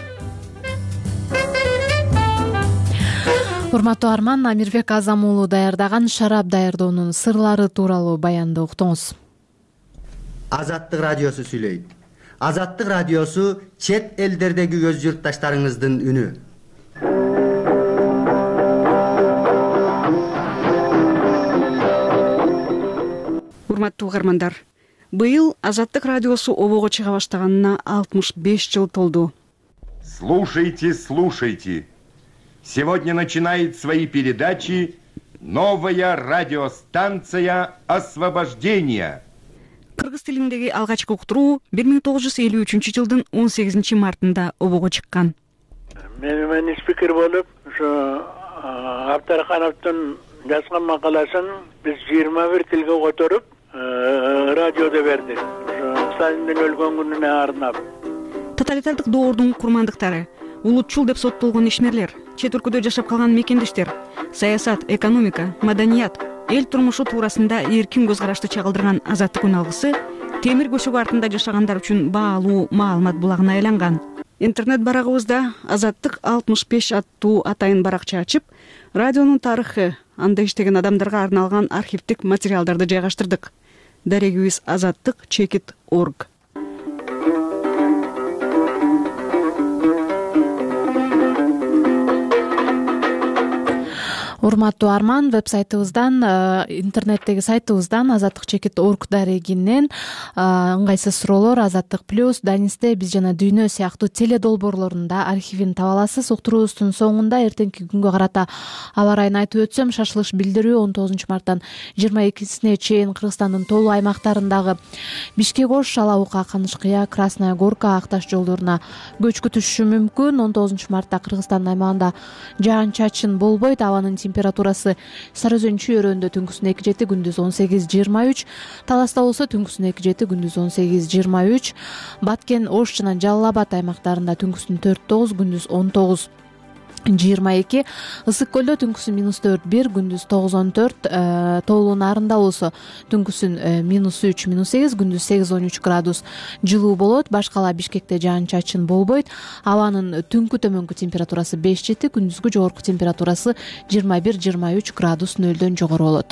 Урматтуу Арман, Амирбек Азам уулу даярдаган шарап даярдоонун сырлары тууралуу баянды уктуңуз. Азаттык радиосу сүйлөйт. Азаттык радиосу чет элдердеги көз журтташтарыңыздын үнү. Урматтуу угармандар, быйыл Азаттык радиосу обого чыга баштаганына алтымыш беш жыл толду. Слушайте, слушайте. Сегодня начинает свои передачи новая радиостанция «Освобождение». Кыргыз тилиндеги алгачкы уктуруу бир миң тогуз жүз элүү үчүнчү жылдын он сегизинчи мартында обого чыккан. Мен спикер болуп, ошо Абдархановдун жазган макаласын биз жыйырма бир тилге которуп, радиодо бердик. Ошо Сталиндин өлгөн күнүнө арнап. Тоталитардык доордун курмандыктары, улутчул деп соттолгон ишмерлер, чет өлкөдө жашап калган мекендештер, саясат, экономика, маданият, эл турмушу туурасында эркин көз карашты чагылдырган Азаттык үн алгысы темир көшөгү артында жашагандар үчүн баалуу маалымат булагына айланган. Интернет барагыбызда Азаттык алтымыш беш аттуу атайын баракча ачып, радионун тарыхы, анда иштеген адамдарга арналган архивдик материалдарды жайгаштырдык. Дарегибиз азаттык чекит точка орг. Урматтуу Арман, веб-сайтыбыздан, интернеттеги сайтыбыздан азаттык чекит точка орг дарегинен ыңгайсыз суроолор, Азаттык плюс, Данисте, биз жана Дүйнө сыяктуу теле долбоорлорунда архивин таба аласыз. Уктуруубуздун соңунда эртеңки күнгө карата аба ырайын айтып өтсөм, шашылыш билдирүү он тогузунчу марттан жыйырма экисине чейин Кыргызстандын толуу аймактарындагы Бишкек-Ош, Алабука, Канышкыя, Красная Горка, Акташ жолдоруна көч күтүшү мүмкүн. он тогузунчу мартта Кыргызстандын аймагында жаан-чачын болбойт. Абанын температурасы Сары Өзөн чөйрөндө түнкүсүн эки жети, күндүз он сегиз жыйырма үч, Таласта болсо түнкүсүн эки жети, күндүз он сегиз жыйырма үч, Баткен, Ош жана Жалал Абад аймактарында түнкүсүн төрт тогуз, күндүз он тогуз жыйырма эки, Ысык көлдө түнкүсүн минус төрт бир, күндүз тогуз он төрт, Тоолуу Нарында болсо түнкүсүн минус үч минус сегиз, күндүз сегиз он үч градус жылуу болот. Башкала Бишкекте жаан-чачын болбойт. Абанын түнкү төмөнкү температурасы беш жети, күндүзгү жогорку температурасы жыйырма бир жыйырма үч градус нөлдөн жогору болот.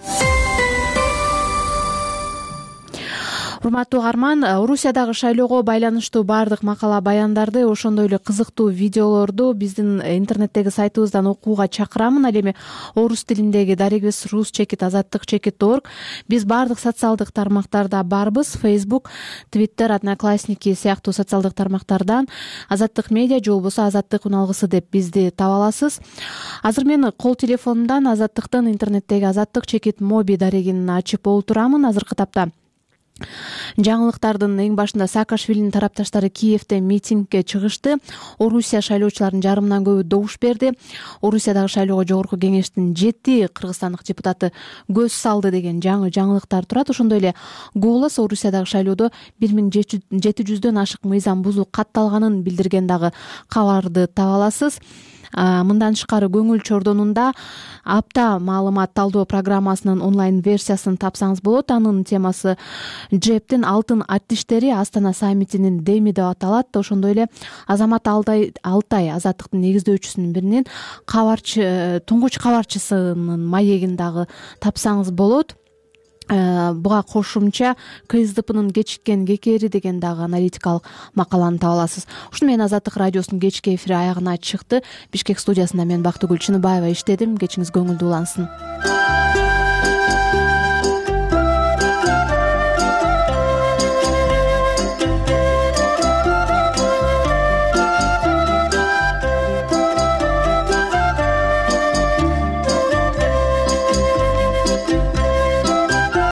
Урматтуу Арман, Орусиядагы шайлоого байланыштуу баардык макала баяндарды, ошондой эле кызыктуу видеолорду биздин интернеттеги сайтыбыздан окууга чакырамын. Ал эми орус тилиндеги дарегибиз рус чекит азаттык чекит точка орг. Биз баардык социалдык тармактарда барбыз. Facebook, Twitter, Одноклассники сыяктуу социалдык тармактардан Азаттык медиа же болбосо Азаттык үн алгысы деп бизди таба аласыз. Азыр мен кол телефонундан Азаттыктын интернеттеги Азаттык чекит моби дарегин ачып олтурамын. Азыркы тапта Жаңылыктардын эң башында Саакашвилинин тарапташтары Киевде митингге чыгышты. Орусия шайлоочуларынын жарымынан көбү добуш берди. Орусиядагы шайлоого жогорку кеңештин жети кыргызстандык депутаты көз салды деген жаңы жаңылыктар турат. Ошондой эле Голос Орусиядагы шайлоодо бир миң жети жүздөн ашык мыйзам бузуу катталганын билдирген дагы кабарды таба аласыз. Мындан тышкары көңүл чордонунда апта маалымат талдоо программасынын онлайн версиясын тапсаңыз болот. Анын темасы Джептин алтын аттиштери Астана саммитинин деми деп аталат. Ошондой эле Азамат Алтай, Алтай азаттыктын негиздөөчүсүнүн биринин кабарчы туңгуч кабарчысынын маегин дагы тапсаңыз болот. Буга кошумча КСДПнын кечиккен кекери деген дагы аналитикалык макаланы таба аласыз. Ушуну менен Азаттык радиосунун кечки эфири аягына чыкты. Бишкек студиясында мен Бактыгүл Чыныбаева иштедим. Кечиңиз көңүлдүү улансын.